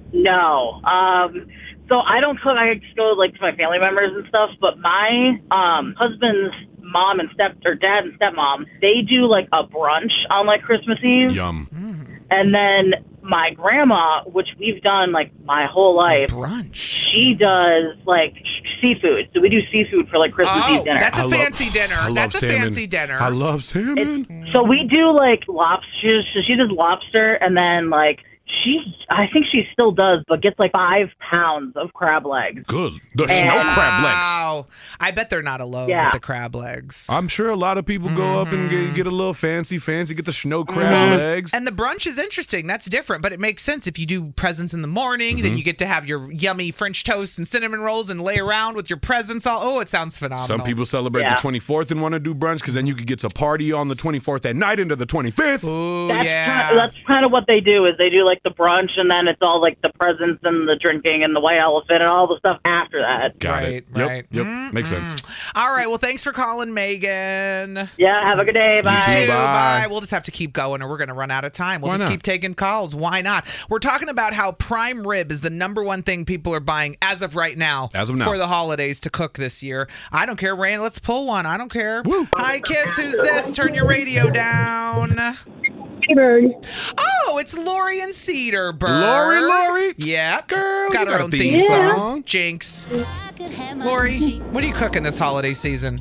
No. Um, so I don't cook. I just go like to my family members and stuff. But my um, husband's mom and step or dad and stepmom, they do like a brunch on like Christmas Eve. Yum. And then my grandma, which we've done like my whole life, brunch. She does like seafood. So we do seafood for like Christmas Oh, Eve dinner. that's a I love- fancy dinner. I love That's a salmon. fancy dinner. I love salmon. So we do like lobster. So she does lobster, and then like she, I think she still does, but gets like five pounds of crab legs. Good. The And- snow crab legs. Wow. I bet they're not alone Yeah. with the crab legs. I'm sure a lot of people go up and Mm-hmm. get, get a little fancy, fancy, get the snow crab Mhm. legs. And the brunch is interesting. That's different, but it makes sense if you do presents in the morning. Then you get to have your yummy French toast and cinnamon rolls and lay around with your presents. All oh, it sounds phenomenal. Some people celebrate Yeah. the twenty-fourth and want to do brunch because then you could get to party on the twenty-fourth at night into the twenty-fifth. Ooh, That's yeah. kind of, that's kind of what they do. Is they do like like the brunch, and then it's all like the presents and the drinking and the white elephant and all the stuff after that. Got Right, it. Yep, right. Yep. Makes sense. All right. Well, thanks for calling, Megan. Yeah, have a good day. Bye. You too. Bye. Bye. We'll just have to keep going or we're going to run out of time. We'll Why just not? keep taking calls. Why not? We're talking about how prime rib is the number one thing people are buying as of right now. As of now. For the holidays to cook this year. I don't care, Rain. Let's pull one. I don't care. Hi, Kiss. Who's this? Turn your radio down. Cedarburg. Oh, it's Lori and Cedarburg. Lori, Lori. Yeah. Girl, Got you her got a own theme theme Yeah. song. Jinx. Lori, what are you cooking this holiday season?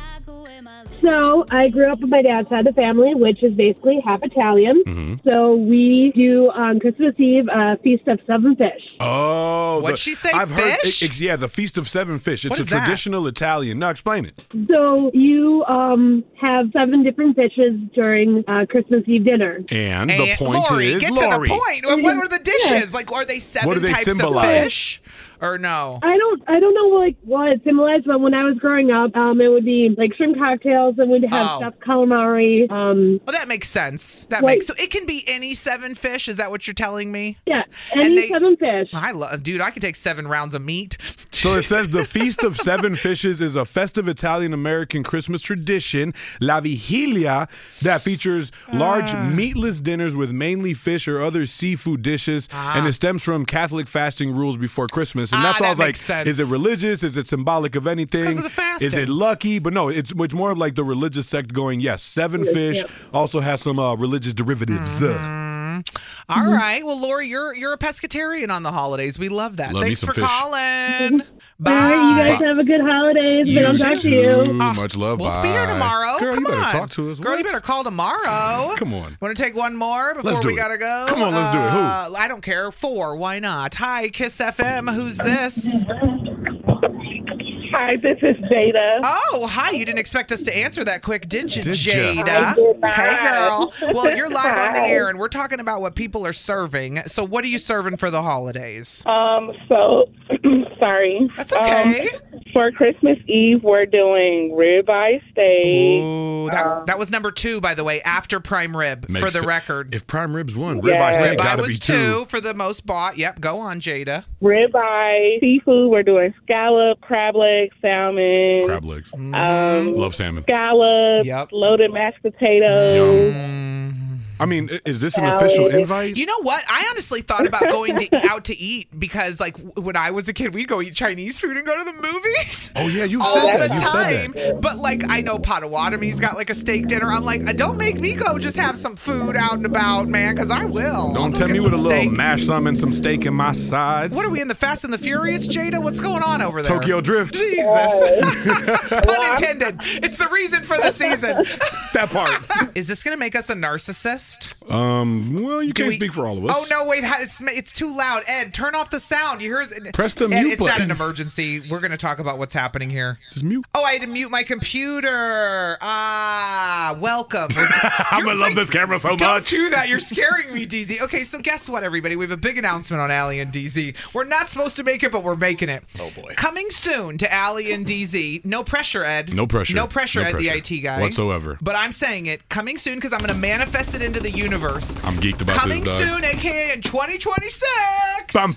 So I grew up with my dad's side of the family, which is basically half Italian. Mhm. So we do on Christmas Eve a feast of seven fish. Oh, What'd the- she say, I've heard. fish? It, it's, yeah, the Feast of Seven Fish. It's What a is that? traditional Italian. No, explain it. So you um, have seven different fishes during uh, Christmas Eve dinner. And, And the point Lori, is, get Lori. to the point. What what are the dishes? Like, are they seven What do they types symbolize? of fish? Or no? I don't, I don't know like what it symbolized, but when I was growing up, um, it would be like shrimp cocktails, and we'd have Oh. stuffed calamari. Um, Well, that makes sense. That Like- makes so. It can be any seven fish. Is that what you're telling me? yeah, And any they- seven fish. I love, dude. I could take seven rounds of meat. So it says the Feast of Seven Fishes is a festive Italian-American Christmas tradition, La Vigilia, that features large Ah. meatless dinners with mainly fish or other seafood dishes, and it stems from Catholic fasting rules before Christmas. And Ah, that's all I that was makes like, sense. is it religious? Is it symbolic of anything? It's 'cause of the fasting. Is it lucky? But no, it's, it's more of like the religious sect going, yes, seven fish, yep. also has some uh, religious derivatives. Uh, All right. Well, Lori, you're you're a pescatarian on the holidays. We love that. Love me Thanks some for fish. calling. Bye. All right, you guys have a good holidays. You But I'll talk to you. Too much love. We'll Bye. be here tomorrow. Girl, Come you better on. talk to us. Girl, you What? better call tomorrow. Come on. Want to take one more before Let's do we it. gotta go? Come on, let's do it. Who? Uh, I don't care. Four. Why not? Hi, Kiss F M. Who's this? Hi, this is Jada. Oh, hi. You didn't expect us to answer that quick, did you, Did ya? Jada? I did not. Hey, girl. Well, you're live on the Hi. air, and we're talking about what people are serving. So, what are you serving for the holidays? Um, so sorry. That's okay. Um, for Christmas Eve, we're doing ribeye steak. Ooh, that, that was number two, by the way, after prime rib, Makes for the sen- record. If prime ribs won, Yeah. ribeye steak Ribeye gotta was be two. two. for the most bought. Yep, go on, Jada. Ribeye seafood. We're doing scallop, crab leg, salmon. Crab legs. Um, Love salmon. scallops, Yep. loaded mashed potatoes. I mean, i- is this an official Salad. invite? You know what? I honestly thought about going to out to eat because, like, w- when I was a kid, we'd go eat Chinese food and go to the movies. Oh yeah, you all said the that. You time. said that. But like, I know Potawatomi's got like a steak dinner. I'm like, don't make me go just have some food out and about, man, because I will. I'll Don't go tell get me some with a little steak. mash some and some steak in my sides. What are we in the Fast and the Furious, Jada? What's going on over there? Tokyo Drift. Jesus. Pun intended. It's the reason for the season. That part. Is this going to make us a narcissist? Um. Well, you Do can't we- speak for all of us. Oh no! Wait, how- it's it's too loud. Ed, turn off the sound. You heard? Press the Ed, mute it's not button. an emergency. We're going to talk about what's happening here. Just mute. Oh, I had to mute my computer. Ah, welcome. I'm gonna love this camera so Don't much. do that. You're scaring me, D Z. Okay, so guess what, everybody? We have a big announcement on Allie and D Z. We're not supposed to make it, but we're making it. Oh boy. Coming soon to Allie and D Z. No pressure, Ed. No pressure. No pressure, No Ed, the pressure I T guy. whatsoever. But I'm saying it. Coming soon because I'm going to manifest it into the universe. I'm geeked about Coming this, dog. soon, aka in twenty twenty-six. Bum,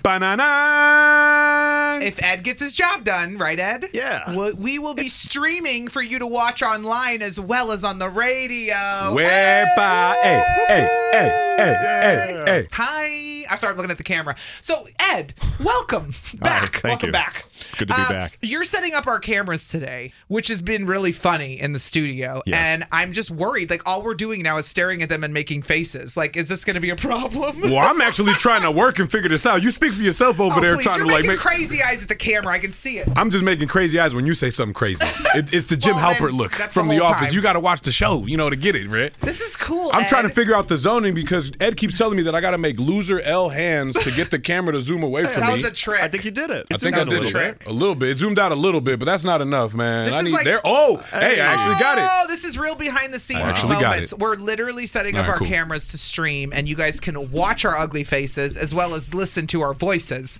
ba-na-na. If Ed gets his job done, right, Ed? Yeah. We'll, we will be streaming for you to watch online as well as on the radio. Wepa. Hey, hey, hey, hey, hey, hey. Hi. I'm sorry, I'm looking at the camera. So, Ed, welcome back. thank welcome you. back. Good to be Uh, back. You're setting up our cameras today, which has been really funny in the studio. Yes. And I'm just worried. Like, all we're doing now is staring at them and making faces. Like, is this going to be a problem? Well, I'm actually trying to work and figure this out. You speak for yourself over oh, there, please. trying You're to like making make. crazy eyes at the camera. I can see it. I'm just making crazy eyes when you say something crazy. It, it's the Jim Well, then, Halpert look that's from the The, whole Office. time. You got to watch the show, you know, to get it, right? This is cool, I'm Ed. trying to figure out the zoning because Ed keeps telling me that I got to make loser L hands to get the camera to zoom away from That me. was a trick. I think you did it. I It's think a I good did little it bit. a little bit. It zoomed out a little bit, but that's not enough, man. This I is need like- there. Oh, hey, I actually got it. Oh, this is real behind the scenes I actually got moments. it. We're literally setting All up right, our cool. cameras to stream, and you guys can watch our ugly faces as well as listen to our voices. Now,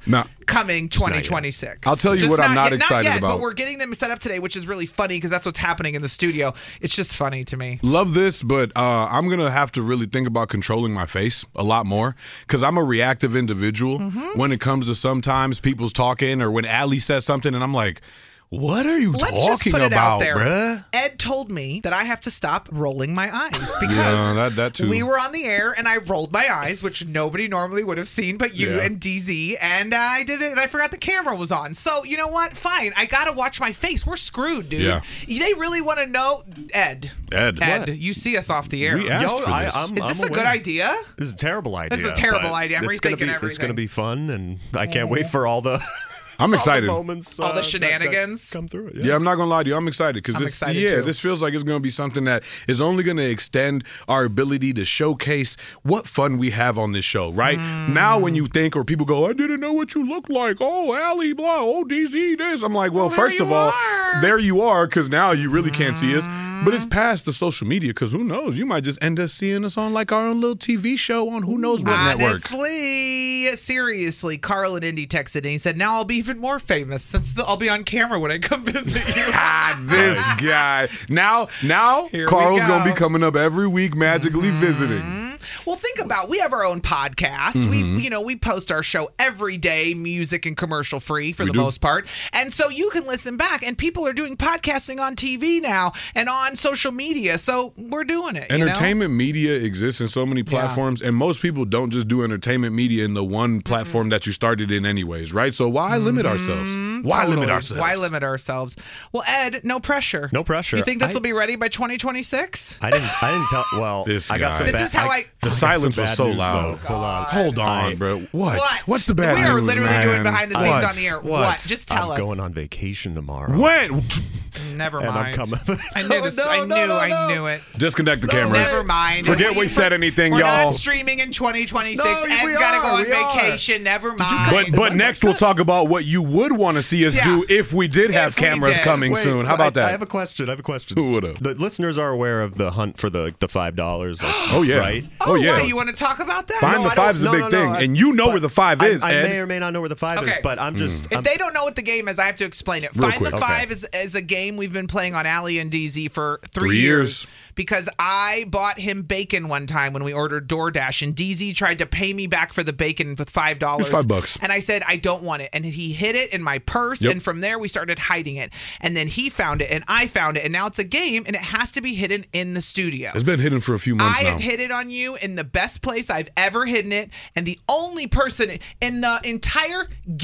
coming twenty twenty-six. I'll tell you Just what I'm not yet, excited not yet, about. But we're getting them set up today, which is really funny because that's what's happening in the studio. It's just funny to me. Love this, but uh, I'm going to have to really think about controlling my face a lot more because I'm a reactive individual Mm-hmm. when it comes to sometimes people's talking or when Allie says something and I'm like, what are you Let's talking just put it about, out there. bruh? Ed told me that I have to stop rolling my eyes because Yeah, that- that too. we were on the air and I rolled my eyes, which nobody normally would have seen but you Yeah. and D Z, and uh, I did it and I forgot the camera was on. So, you know what? Fine. I got to watch my face. We're screwed, dude. Yeah. They really want to know. Ed. Ed. Ed, What? you see us off the air. We asked Yo, for I- this. I'm- Is this I'm a good aware. idea? This is a terrible idea. This is a terrible but idea. I'm it's gonna rethinking be, It's everything. going to be fun, and I can't wait for all the. I'm excited. All the moments, All the uh, that- that shenanigans. come through it. Yeah. I'm not gonna lie to you. I'm excited because I'm this, excited, yeah, too. this feels like it's gonna be something that is only gonna extend our ability to showcase what fun we have on this show. Right Mm. now, when you think or people go, I didn't know what you looked like. Oh, Allie, blah. Oh, D Z, this. I'm like, well, Well, there first you of all, are. there you are, because now you really can't see us. But Mm. it's past the social media, because who knows? You might just end up seeing us on like our own little T V show on who knows what network. Honestly, seriously, Carl and Indy texted and he said, now I'll be even more famous since the, I'll be on camera when I come visit you. Ah, this guy. Now, now Here we Carl's go. gonna be coming up every week, magically visiting. Well, think about, we have our own podcast. Mhm. We, you know, we post our show every day, music and commercial free for We the do. most part. And so you can listen back, and people are doing podcasting on T V now and on social media. So we're doing it. you know? Entertainment media exists in so many platforms, and most people don't just do entertainment media in the one platform that you started in, anyways, right? So why limit ourselves? Why limit Totally. ourselves? Why limit ourselves? Well, Ed, no pressure. No pressure. You think this I- will be ready by twenty twenty-six? I didn't. I didn't tell. Well, This I got guy. some This bad, is how I- The got silence some was bad so news, loud. though. Hold on. Hold on, I- bro. What? What? What's the bad We are news, literally man? doing behind the scenes What? on the air. What? Just tell I'm us. going on vacation tomorrow. When? Never And I'm mind. coming. I knew this. I knew. I knew it. Disconnect the cameras. Never mind. Forget we said anything, We're y'all. not streaming in twenty twenty-six. No, Ed's we got to are, go on we are. vacation. Never mind. But but next we'll talk about what you would want to see us Yeah. do if we did have If we cameras did. coming Wait, soon. How about I, that? I have a question. I have a question. Who would've? The listeners are aware of the hunt for the the five dollars. Like, Oh, yeah. Right. Oh, yeah. So you want to talk about that? Find No, the I don't- five's a no, big no, thing, no, I- and you know but where the five I, is, I Ed. may or may not know where the five Okay. is, but I'm just. If I'm, they don't know what the game is, I have to explain it. Real Find quick. the Okay. Five is, is a game we've been playing on Allie and D Z for three, Three years. because I bought him bacon one time when we ordered DoorDash, and D Z tried to pay me back for the bacon with five dollars. It's five bucks. And I said, I don't want it. And he hid it in my purse, Yep. and from there we started hiding it. And then he found it, and I found it, and now it's a game, and it has to be hidden in the studio. It's been hidden for a few months I now. have hid it on you in the best place I've ever hidden it, and the only person in the entire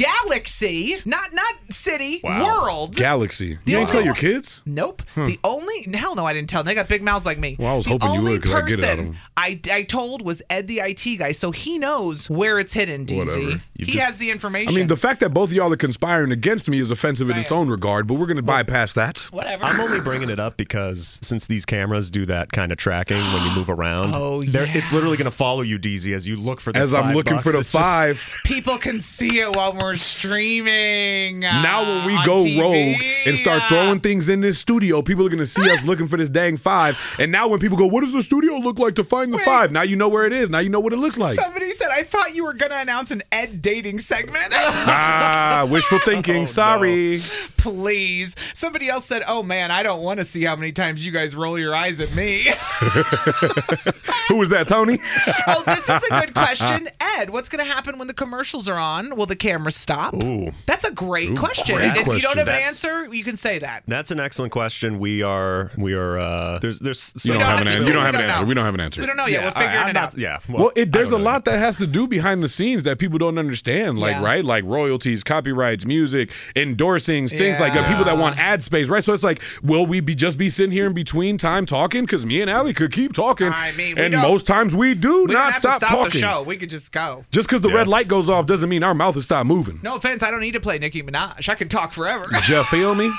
galaxy, not not city, world. Galaxy. The You ain't only tell your one- kids? Nope. Huh. The only hell no, I didn't tell them. They got big mouths like me. Well, I was the hoping you only would, 'cause I get it out of person them. I, I told was Ed the I T guy, so he knows where it's hidden. D Z. Whatever. He You just- has the information. I mean, the fact that both of y'all are conspiring against me is offensive in its own regard, but we're going to bypass that. Whatever. I'm only bringing it up because since these cameras do that kind of tracking when you move around, Oh, they're- yeah. it's literally going to follow you, D Z, as you look for this. As I'm five looking bucks. for the It's just- five. People can see it while we're streaming. uh, Now when we on go T V. rogue and start throwing things in this studio, people are going to see us looking for this dang five. And now when people go, what does the studio look like to find the Wait. five? Now you know where it is. Now you know what it looks like. Somebody said, I thought you were going to announce an Ed dating segment. Ah, wishful thinking. Oh, Sorry. Please. Somebody else said, oh man, I don't want to see how many times you guys roll your eyes at me. Who was that, Tony? Oh, this is a good question. Ed, what's going to happen when the commercials are on? Will the camera stop? Ooh. That's a great Ooh, question. great And if you don't question. have an That's- answer, you can say that. That's an excellent question. We are, we are. Uh, there's, there's. You don't don't have an have answer. to- You don't we have an don't answer. know. We don't have an answer. We don't know yet. Yeah, We're figuring I, I'm it not- out. Yeah. Well, it, there's a I don't know. lot that has to do behind the scenes that people don't understand, like Yeah. right, like royalties, copyrights, music, endorsings, things like that. Yeah. People that want ad space, right? So it's like, will we be just be sitting here in between time talking? Because me and Allie could keep talking, I mean, we and don't- most times we do We don't not have stop, to stop talking. the show. We could just go. Just because the Yeah. red light goes off doesn't mean our mouth has stopped moving. No offense, I don't need to play Nicki Minaj. I can talk forever. Did you feel me?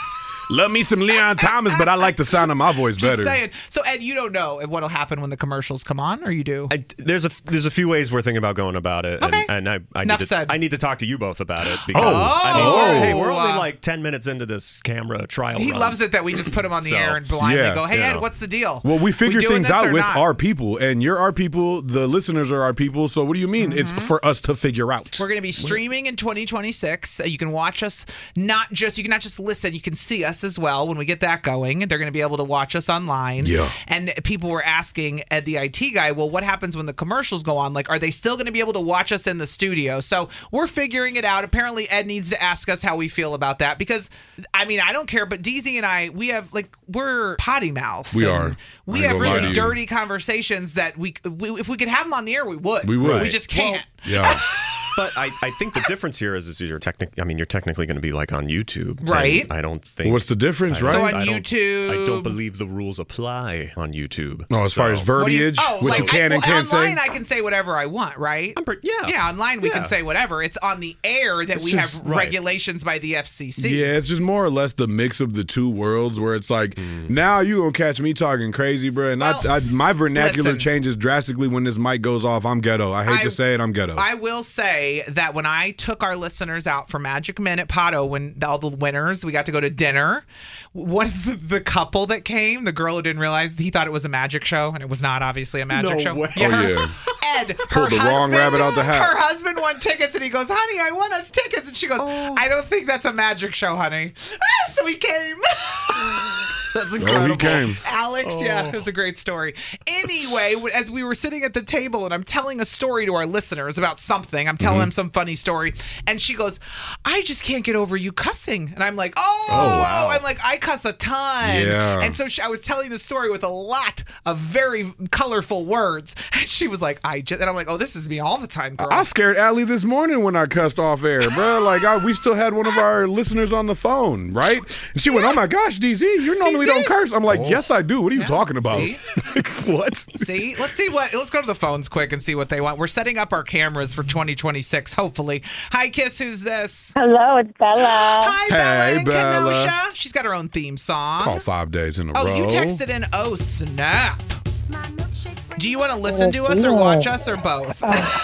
Love me some Leon Thomas, but I like the sound of my voice Just better. saying. So, Ed, you don't know what'll happen when the commercials come on, or you do? I, there's a there's a few ways we're thinking about going about it, Okay. and, and I I Enough need to, said. I need to talk to you both about it because Oh. I mean, Oh. hey, we're only Uh, like ten minutes into this camera trial. He run. loves it that we just put him on the So, air and blindly yeah, go, "Hey, yeah. Ed, what's the deal?" Well, we figure doing things this out or with not? our people, and you're our people. The listeners are our people. So what do you mean? It's for us to figure out. We're going to be streaming in twenty twenty-six. Uh, You can watch us, not just you can not just listen. You can see us as well when we get that going. They're going to be able to watch us online. Yeah. And people were asking Ed, the I T guy, well, what happens when the commercials go on? Like, are they still going to be able to watch us in the studio? So we're figuring it out. Apparently, Ed needs to ask us how we feel about that because, I mean, I don't care, but D Z and I, we have like we're potty mouths. We and are. We I ain't have gonna lie to really you. dirty conversations that we, we, if we could have them on the air, we would. We would. We just can't. Yeah. But I, I think the difference here is, is you're technic. I mean, you're technically going to be like on YouTube, and Right. I don't think. What's the difference, I right? don't- So on I don't- YouTube- I don't believe the rules apply on YouTube. No, as far as What do you- verbiage, oh, what like, you can I, and well, can't say. online I can say whatever I want, right? yeah. Yeah, online we can Yeah. say whatever. It's on the air that It's we just- have right. regulations by the F C C. Yeah, it's just more or less the mix of the two worlds where it's like, Mm. now you going to catch me talking crazy, bro. And Well, I, I, my vernacular listen. changes drastically when this mic goes off. I'm ghetto. I hate I- to say it, I'm ghetto. I will say that when I took our listeners out for Magic Minute Pato, when all the winners, we got to go to dinner. One of the, the couple that came, the girl who didn't realize, he thought it was a magic show, and it was not obviously a magic No show. way. Oh, yeah. Ed, her Pulled the wrong husband- rabbit out the hat. Her husband won tickets, and he goes, "Honey, I won us tickets," and she goes, Oh. "I don't think that's a magic show, honey." Ah, so he came. That's Oh, he came. Alex, yeah, Oh. it was a great story. Anyway, w- as we were sitting at the table and I'm telling a story to our listeners about something, I'm telling them some funny story, and she goes, "I just can't get over you cussing." And I'm like, oh, Oh, wow. I'm like, I cuss a ton. Yeah. And so she, I was telling the story with a lot of very colorful words. And she was like, I just, and I'm like, oh, this is me all the time, girl. I scared Allie this morning when I cussed off air, bro. Like, I, we still had one of our listeners on the phone, right? And she went, "Oh my gosh, D Z, you normally don't curse." I'm like, "Yes, I do. What are you talking about?" See? What? See, let's see what. Let's go to the phones quick and see what they want. We're setting up our cameras for twenty twenty-six. Hopefully. Hi, Kiss. Who's this? Hello, it's Bella. Hi, Bella Hey, in Bella. Kenosha. She's got her own theme song. Call five days in a oh, row. you texted in. Oh, snap. Do you want to listen to us or watch us or both?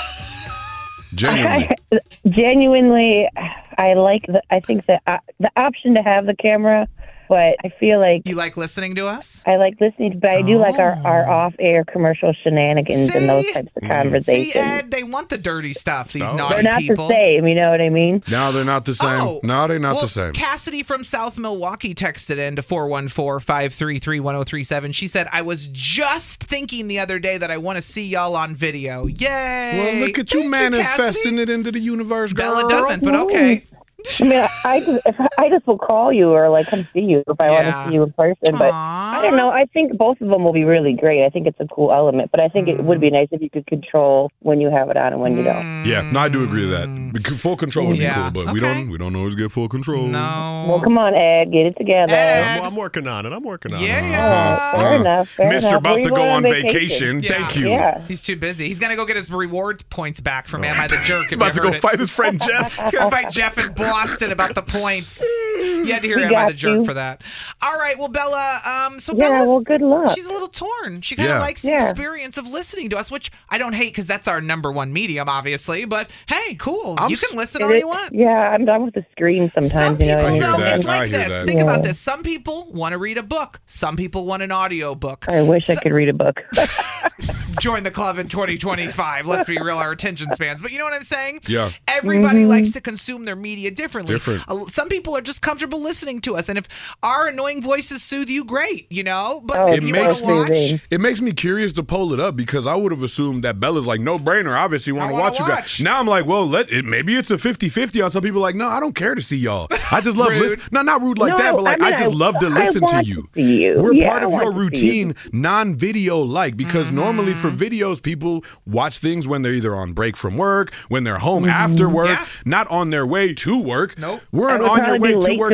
Genuinely. I, genuinely, I like the. I think the uh, the option to have the camera, but I feel like you like listening to us. I like listening, but I do like our, our off-air commercial shenanigans and those types of conversations. See, Ed, they want the dirty stuff. These No. naughty They're not people. the same, you know what I mean? No, they're not the same. Oh, no, they're not well, the same. Cassidy from South Milwaukee texted in to four one four, five three three, one oh three seven. She said, "I was just thinking the other day that I want to see y'all on video." Yay! Well, look at you Thank manifesting it into the universe, girl. Bella doesn't, but okay. I mean, I, I, just, if I, I just will call you or like come see you if I want Yeah. to see you in person. But I don't know. I think both of them will be really great. I think it's a cool element, but I think it would be nice if you could control when you have it on and when you don't. Yeah, no, I do agree with that. Bec- Full control would Yeah. be cool, but we Okay. don't we don't always get full control. No. Well, come on, Ed, get it together. I'm, I'm working on it. I'm working on Yeah, it. yeah. Fair enough. Fair Mister enough. about Where you to go going on vacation. Yeah. Thank you. Yeah. He's too busy. He's gonna go get his reward points back from Am I the Jerk? He's about to go fight his friend Jeff. He's gonna fight Jeff in Boston about the points. You had to hear We Am I got the Jerk you. for that. All right, well, Bella. Um, so Yeah, Bella's, well, good luck. she's a little torn. She kind of Yeah. likes the Yeah. experience of listening to us, which I don't hate because that's our number one medium, obviously. But hey, cool. I'm you can listen Is all it- you want. Yeah, I'm done with the screen sometimes. Some you know people, what I mean? hear though, that. it's I like hear this. that. Think Yeah. about this. Some people want to read a book. Some people want an audio book. I wish I could read a book. Join the club in twenty twenty-five. Let's be real, our attention spans. But you know what I'm saying? Yeah. Everybody Mm-hmm. likes to consume their media differently. Different. Uh, Some people are just comfortable listening to us. And if our annoying voices soothe you, great, you know? But Oh, if It you makes want to watch, me- It makes me curious to pull it up because I would have assumed that Bella's like no brainer. Obviously, want I to wanna watch you watch. guys. Now I'm like, well, let it. Maybe it's a fifty-fifty on some people. Like, no, I don't care to see y'all. I just love Rude. listen. No, not rude like No, that, but like I I, mean, just I- love to I listen to want you. to see you. We're Yeah, part I of your want to see you. routine, non-video like because Mm-hmm. normally for videos, people watch things when they're either on break from work, when they're home after work, Yeah. not on their way to work. Nope. We're I an would on your probably way be to late work to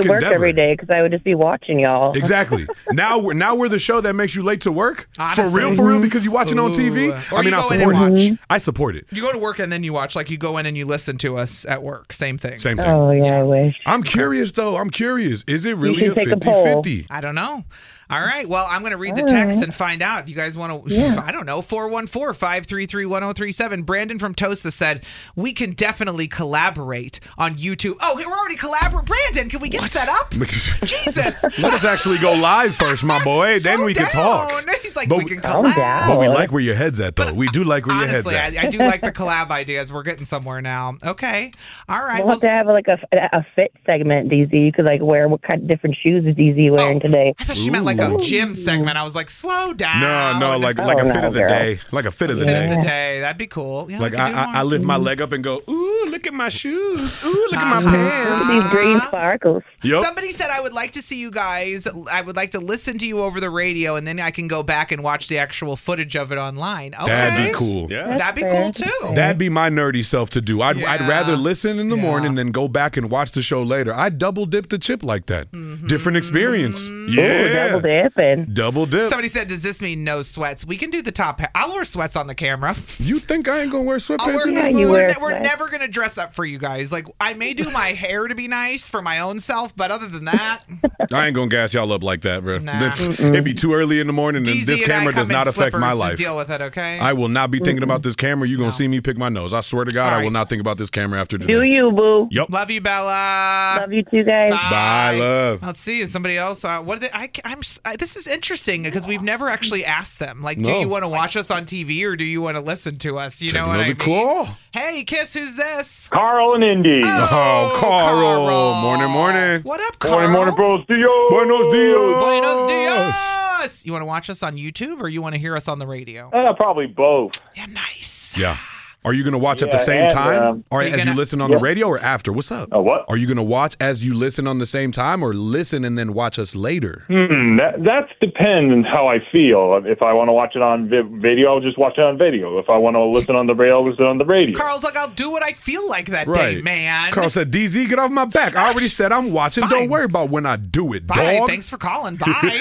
work endeavor. every day because I would just be watching y'all. Exactly. Now we're now we're the show that makes you late to work. Honestly. For real, for real, because you watching on T V. Ooh. Or I mean, you I go in support and it. watch. I support it. You go to work and then you watch. Like you go in and you listen to us at work. Same thing. Same thing. Oh, yeah, I wish. I'm curious though. I'm curious. Is it really should a take a poll. fifty-fifty? I don't know. All right. Well, I'm going to read the All text right. and find out. You guys want to, Yeah. I don't know, four one four, five three three, one oh three seven. Brandon from Tosa said, we can definitely collaborate on YouTube. Oh, we're already collaborating. Brandon, can we get set up? Jesus. Let us actually go live first, my boy. Then we can talk. He's like, But we can Calm collab. down. But we like where your head's at, though. We do like where Honestly, your I, head's at. I do like the collab ideas. We're getting somewhere now. Okay. All right. We'll have to have like a, a fit segment, D Z. You could like wear what kind of different shoes is D Z wearing today? I thought she meant like a gym segment. I was like, slow down. No, no, like like Oh, a fit no, of the girl. day, like a fit of the Fit day. of the day. That'd be cool. Yeah, Like we could I, do I, more. I lift my leg up and go, ooh, look at my shoes. Ooh, look at my Uh-huh. pants. These green sparkles. Yep. Somebody said I would like to see you guys. I would like to listen to you over the radio, and then I can go back and watch the actual footage of it online. Okay. That'd be cool. Yeah. That'd be cool too. That'd be my nerdy self to do. I'd, I'd Yeah. rather listen in the Yeah. morning than go back and watch the show later. I'd double dip the chip like that. Mm-hmm. Different experience. Ooh, Yeah. double dipping. Double dip. Somebody said, "Does this mean no sweats?" We can do the top. Ha- I'll wear sweats on the camera. You think I ain't gonna wear I'll sweatpants wear, in Yeah, this you we're, wear ne- we're sweats. never gonna dress up for you guys. Like I may do my hair to be nice for my own self, but other than that, I ain't gonna gas y'all up like that, bro. Nah. It'd be too early in the morning, and D Z this and I camera come does in not affect my slippers to life. Deal with it, okay? I will not be thinking about this camera. You're gonna see me pick my nose. I swear to God, All I will right. not think about this camera after today. Do you, boo? Yep. Love you, Bella. Love you too, guys. Bye, love. Let's see. Is somebody else? Uh, what? Are they, I, I'm. s- I, this is interesting because we've never actually asked them. Like, do No. you want to watch us on T V or do you want to listen to us? You Take know what I another mean? call. Hey, Kiss, who's this? Carl and Indy. Oh, Carl. Carl. Morning, morning. What up, Carl? Morning, morning, bros. Dios. Buenos dias. Buenos dias. You want to watch us on YouTube or you want to hear us on the radio? Uh, probably both. Yeah, nice. Yeah. Are you going to watch at the Yeah, same and, time? um, or Are you as you gonna- listen on Yeah. the radio or after? What's up? Oh, what? Are you going to watch as you listen on the same time or listen and then watch us later? Hmm, that that's depends on how I feel. If I want to watch it on vi- video, I'll just watch it on video. If I want to listen on the radio, I'll listen on the radio. Carl's like, I'll do what I feel like that Right. day, man. Carl said, D Z, get off my back. I already said I'm watching. Fine. Don't worry about when I do it, Bye. dog. Thanks for calling. Bye.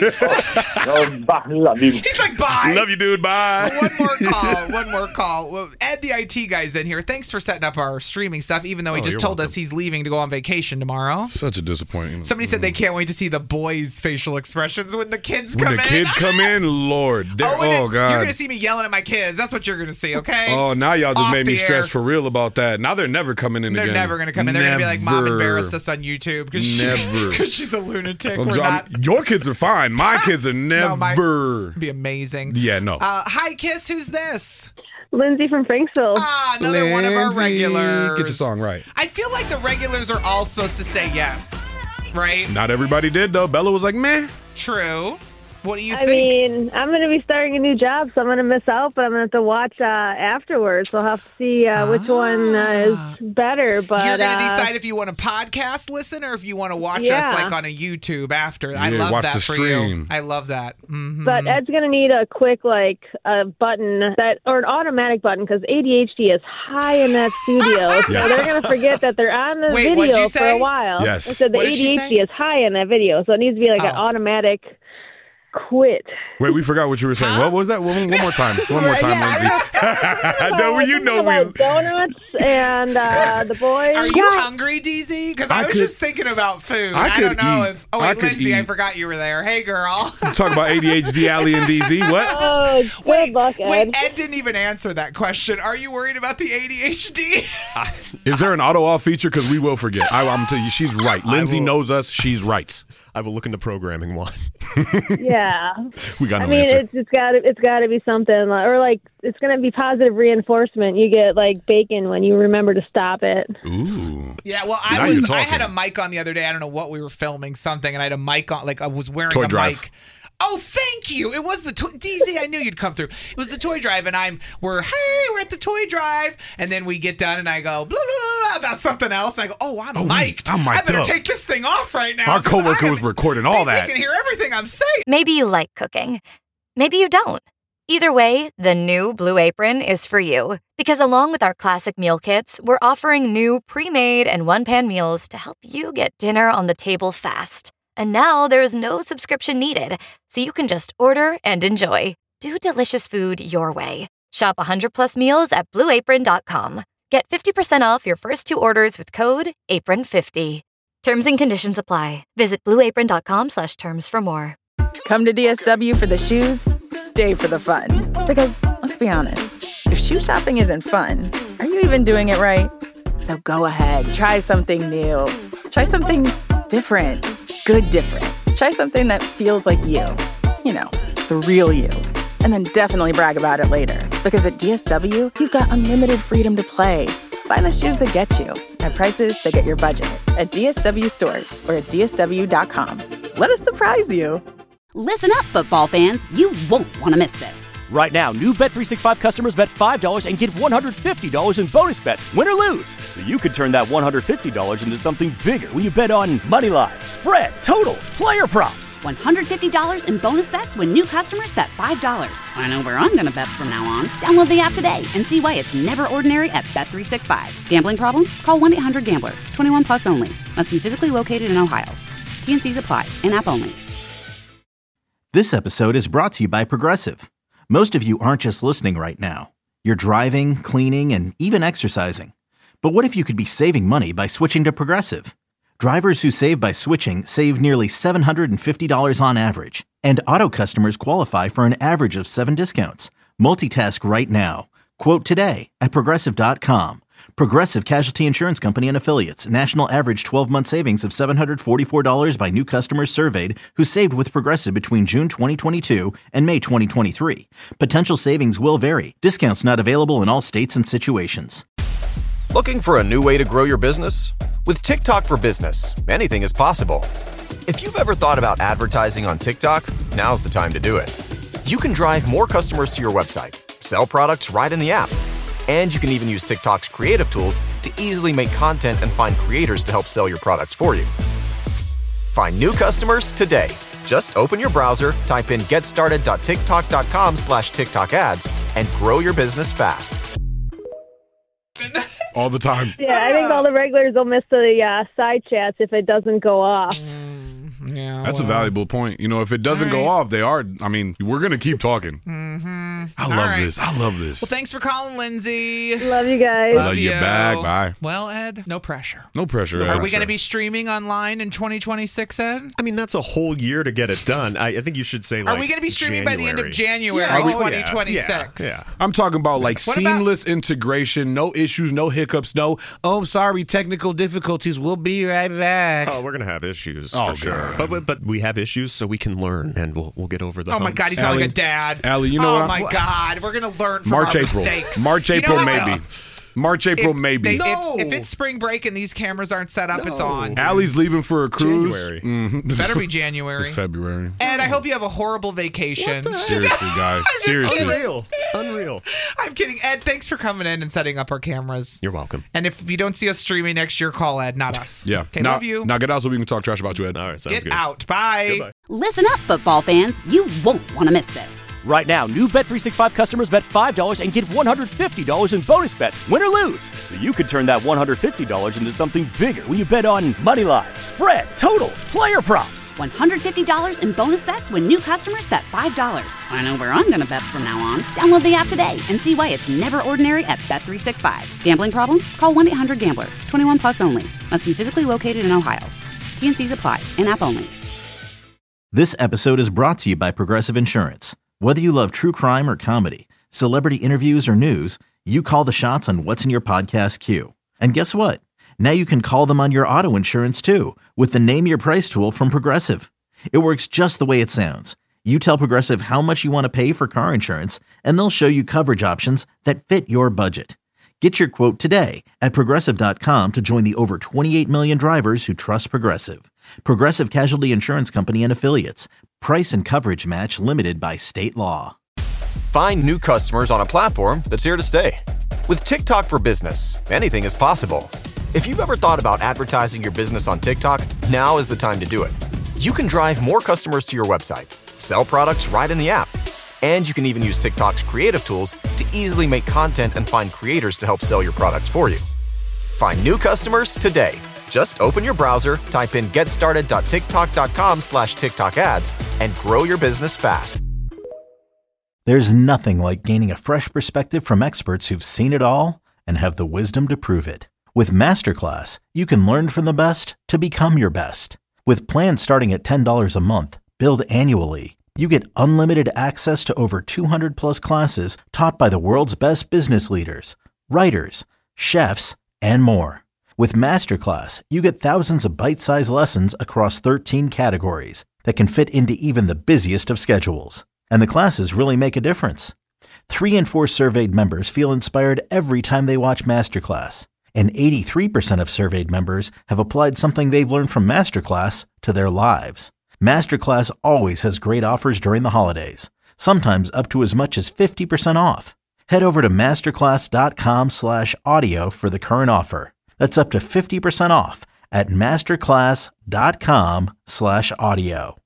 Oh, bye. Love you. He's like, bye. Love you, dude. Bye. One more call. One more call. Well, Ed, the I T guy's in here. Thanks for setting up our streaming stuff, even though he Oh, just you're told welcome. us he's leaving to go on vacation tomorrow. Such a disappointment. Somebody said they can't wait to see the boys' facial expressions when the kids When come the in. kids come in, Lord. they're- Oh, and Oh, it- God. You're going to see me yelling at my kids. That's what you're going to see, okay? Oh, now y'all just Off made me the air. stress for real about that. Now they're never coming in They're again. never going to come in. They're going to be like, Mom Never. embarrassed us on YouTube because she, Never. 'cause she's a lunatic. I'm We're so- I'm- not. your kids are fine. My kids are No, my- never. It'd be amazing. Yeah, no. Uh, hi, Kiss. Who's this? Lindsay from Franksville. Ah, another one of our Lindsay, regulars. Get your song right. I feel like the regulars are all supposed to say yes, right? Not everybody did, though. Bella was like, meh. True. What do you I think? mean, I'm going to be starting a new job, so I'm going to miss out, but I'm going to have to watch uh, afterwards. So I'll have to see uh, which one uh, is better. But You're going to uh, decide if you want a podcast listen or if you want to watch Yeah. us like on a YouTube after. I Yeah, love watch that the for stream. you. I love that. Mhm. But Ed's going to need a quick, like, a button that, or an automatic button, because A D H D is high in that studio. Yes. So they're going to forget that they're on the Wait, what'd video you for say? a while. Yes. I said the What did she A D H D say? is high in that video, so it needs to be like an Oh. automatic quit. Wait, we forgot what you were saying. Huh? What was that? One, one more time. One more time, Lindsay. I know well, you know about we. donuts and uh, the boys. Are you hungry, D Z? Because I, I was could- just thinking about food. I I, don't could know eat. if. Oh I wait, could Lindsay, I eat. forgot you were there. Hey, girl. Talk about A D H D, Allie, and D Z. What? Oh, good Wait, luck, Ed. wait, Ed didn't even answer that question. Are you worried about the A D H D? Is there an auto off feature? Because we will forget. I, I'm telling you, she's right. Lindsay will- knows us. She's right. I will look into programming one. Yeah. We got no I mean, answer. it's it's got to it's got to be something, like- or like it's going to be positive reinforcement. You get like bacon when you remember to stop it. Ooh. Yeah, well, Now I you're was I had a talking. mic on the other day. I don't know what we were filming, something, and I had a mic on, like I was wearing Toy a drive. mic. Oh, thank you. It was the toy, D Z. I knew you'd come through. It was the toy drive, and I'm we're hey, we're at the toy drive, and then we get done, and I go blah blah blah, blah about something else. And I go, oh, I'm Oh, mic'd. I'm I mic'd better up. take this thing off right now. Our 'cause coworker I am- was recording all they, that. They can hear everything I'm saying. Maybe you like cooking. Maybe you don't. Either way, the new Blue Apron is for you. Because along with our classic meal kits, we're offering new pre-made and one-pan meals to help you get dinner on the table fast. And now there's no subscription needed, so you can just order and enjoy. Do delicious food your way. Shop one hundred plus meals at blue apron dot com. Get fifty percent off your first two orders with code apron fifty. Terms and conditions apply. Visit blue apron dot com slash terms for more. Come to D S W for the shoes, stay for the fun. Because, let's be honest, if shoe shopping isn't fun, are you even doing it right? So go ahead, try something new. Try something different. Good different. Try something that feels like you. You know, the real you. And then definitely brag about it later. Because at D S W, you've got unlimited freedom to play. Find the shoes that get you at prices that get your budget at D S W stores or at D S W dot com. Let us surprise you. Listen up, football fans. You won't want to miss this. Right now, new Bet three sixty-five customers bet five dollars and get one hundred fifty dollars in bonus bets, win or lose. So you could turn that one hundred fifty dollars into something bigger when you bet on money line, spread, totals, player props. one hundred fifty dollars in bonus bets when new customers bet five dollars. I know where I'm going to bet from now on. Download the app today and see why it's never ordinary at Bet three sixty-five. Gambling problem? Call one eight hundred gambler. twenty-one plus only. Must be physically located in Ohio. T N Cs apply. In-app only. This episode is brought to you by Progressive. Most of you aren't just listening right now. You're driving, cleaning, and even exercising. But what if you could be saving money by switching to Progressive? Drivers who save by switching save nearly seven hundred fifty dollars on average. And auto customers qualify for an average of seven discounts. Multitask right now. Quote today at progressive dot com. Progressive Casualty Insurance Company and Affiliates. National average twelve-month savings of seven hundred forty-four dollars by new customers surveyed who saved with Progressive between June twenty twenty-two and May twenty twenty-three. Potential savings will vary. Discounts not available in all states and situations. Looking for a new way to grow your business? With TikTok for Business, anything is possible. If you've ever thought about advertising on TikTok, now's the time to do it. You can drive more customers to your website, sell products right in the app, and you can even use TikTok's creative tools to easily make content and find creators to help sell your products for you. Find new customers today. Just open your browser, type in getstarted dot tiktok dot com slash TikTok ads, and grow your business fast. All the time. Yeah, I think all the regulars will miss the uh, side chats if it doesn't go off. Yeah, That's well. a valuable point. You know, if it doesn't go off, they are. I mean, we're going to keep talking. Mm-hmm. I All love right. this. I love this. Well, thanks for calling, Lindsay. Love you guys. Love you back. Bye. Well, Ed, no pressure. No pressure, Ed. Are we going to be streaming online in twenty twenty-six, Ed? I mean, that's a whole year to get it done. I, I think you should say, like, Are we going to be streaming by the end of January Yeah. Oh, yeah. twenty twenty-six? Yeah. yeah. I'm talking about like What about- seamless integration, no issues, no hiccups, no, oh, sorry, technical difficulties. We'll be right back. Oh, we're going to have issues Oh, for sure. God. But, but but we have issues, so we can learn, and we'll we'll get over the Oh, my humps. God, he's sounding like a dad. Allie, you know oh, what? my I'm- God. We're going to learn from March, our April. mistakes. March, You know April, how- maybe. March, April, If maybe. they- if, if it's spring break and these cameras aren't set up, it's on. Allie's leaving for a cruise. January. Mhm. Better be January. February. Ed, I hope you have a horrible vacation. Seriously, guy. just Seriously. kidding. Unreal. Unreal. I'm kidding. Ed, thanks for coming in and setting up our cameras. You're welcome. And if you don't see us streaming next year, call Ed, not us. Yeah. Okay, now, love you. Now get out so we can talk trash about you, Ed. All right, sounds Get good. out. Bye. Goodbye. Listen up, football fans. You won't want to miss this. Right now, new Bet three sixty-five customers bet five dollars and get one hundred fifty dollars in bonus bets, win or lose. So you could turn that one hundred fifty dollars into something bigger when you bet on money line, spread, totals, player props. one hundred fifty dollars in bonus bets when new customers bet five dollars. I know where I'm going to bet from now on. Download the app today and see why it's never ordinary at Bet three sixty-five. Gambling problem? Call one eight hundred gambler. twenty-one plus only. Must be physically located in Ohio. T N Cs apply. In-app only. This episode is brought to you by Progressive Insurance. Whether you love true crime or comedy, celebrity interviews or news, you call the shots on what's in your podcast queue. And guess what? Now you can call them on your auto insurance too with the Name Your Price tool from Progressive. It works just the way it sounds. You tell Progressive how much you want to pay for car insurance, and they'll show you coverage options that fit your budget. Get your quote today at progressive dot com to join the over twenty-eight million drivers who trust Progressive. Progressive Casualty Insurance Company and Affiliates. Price and coverage match limited by state law. Find new customers on a platform that's here to stay. With TikTok for Business, anything is possible. If you've ever thought about advertising your business on TikTok, now is the time to do it. You can drive more customers to your website, sell products right in the app, And you can even use TikTok's creative tools to easily make content and find creators to help sell your products for you. Find new customers today. Just open your browser, type in getstarted.tiktok.com slash TikTok ads, and grow your business fast. There's nothing like gaining a fresh perspective from experts who've seen it all and have the wisdom to prove it. With Masterclass, you can learn from the best to become your best. With plans starting at ten dollars a month, billed annually, you get unlimited access to over two hundred plus classes taught by the world's best business leaders, writers, chefs, and more. With Masterclass, you get thousands of bite-sized lessons across thirteen categories that can fit into even the busiest of schedules. And the classes really make a difference. Three in four surveyed members feel inspired every time they watch Masterclass. And eighty-three percent of surveyed members have applied something they've learned from Masterclass to their lives. Masterclass always has great offers during the holidays, sometimes up to as much as fifty percent off. Head over to masterclass.com slash audio for the current offer. That's up to fifty percent off at masterclass.com slash audio.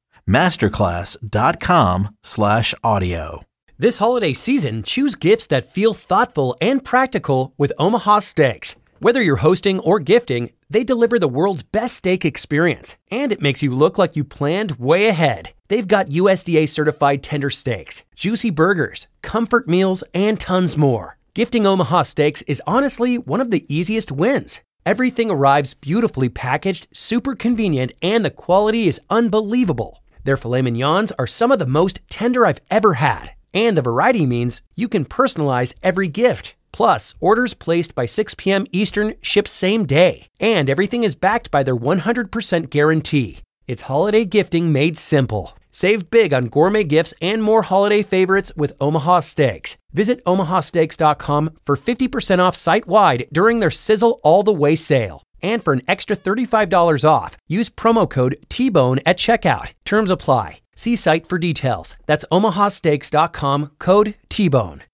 Masterclass.com slash audio. This holiday season, choose gifts that feel thoughtful and practical with Omaha Steaks. Whether you're hosting or gifting, they deliver the world's best steak experience, and it makes you look like you planned way ahead. They've got U S D A-certified tender steaks, juicy burgers, comfort meals, and tons more. Gifting Omaha Steaks is honestly one of the easiest wins. Everything arrives beautifully packaged, super convenient, and the quality is unbelievable. Their filet mignons are some of the most tender I've ever had, and the variety means you can personalize every gift. Plus, orders placed by six p.m. Eastern ship same day, and everything is backed by their one hundred percent guarantee. It's holiday gifting made simple. Save big on gourmet gifts and more holiday favorites with Omaha Steaks. Visit omaha steaks dot com for fifty percent off site-wide during their Sizzle All the Way sale. And for an extra thirty-five dollars off, use promo code T-Bone at checkout. Terms apply. See site for details. That's omaha steaks dot com, code T-Bone.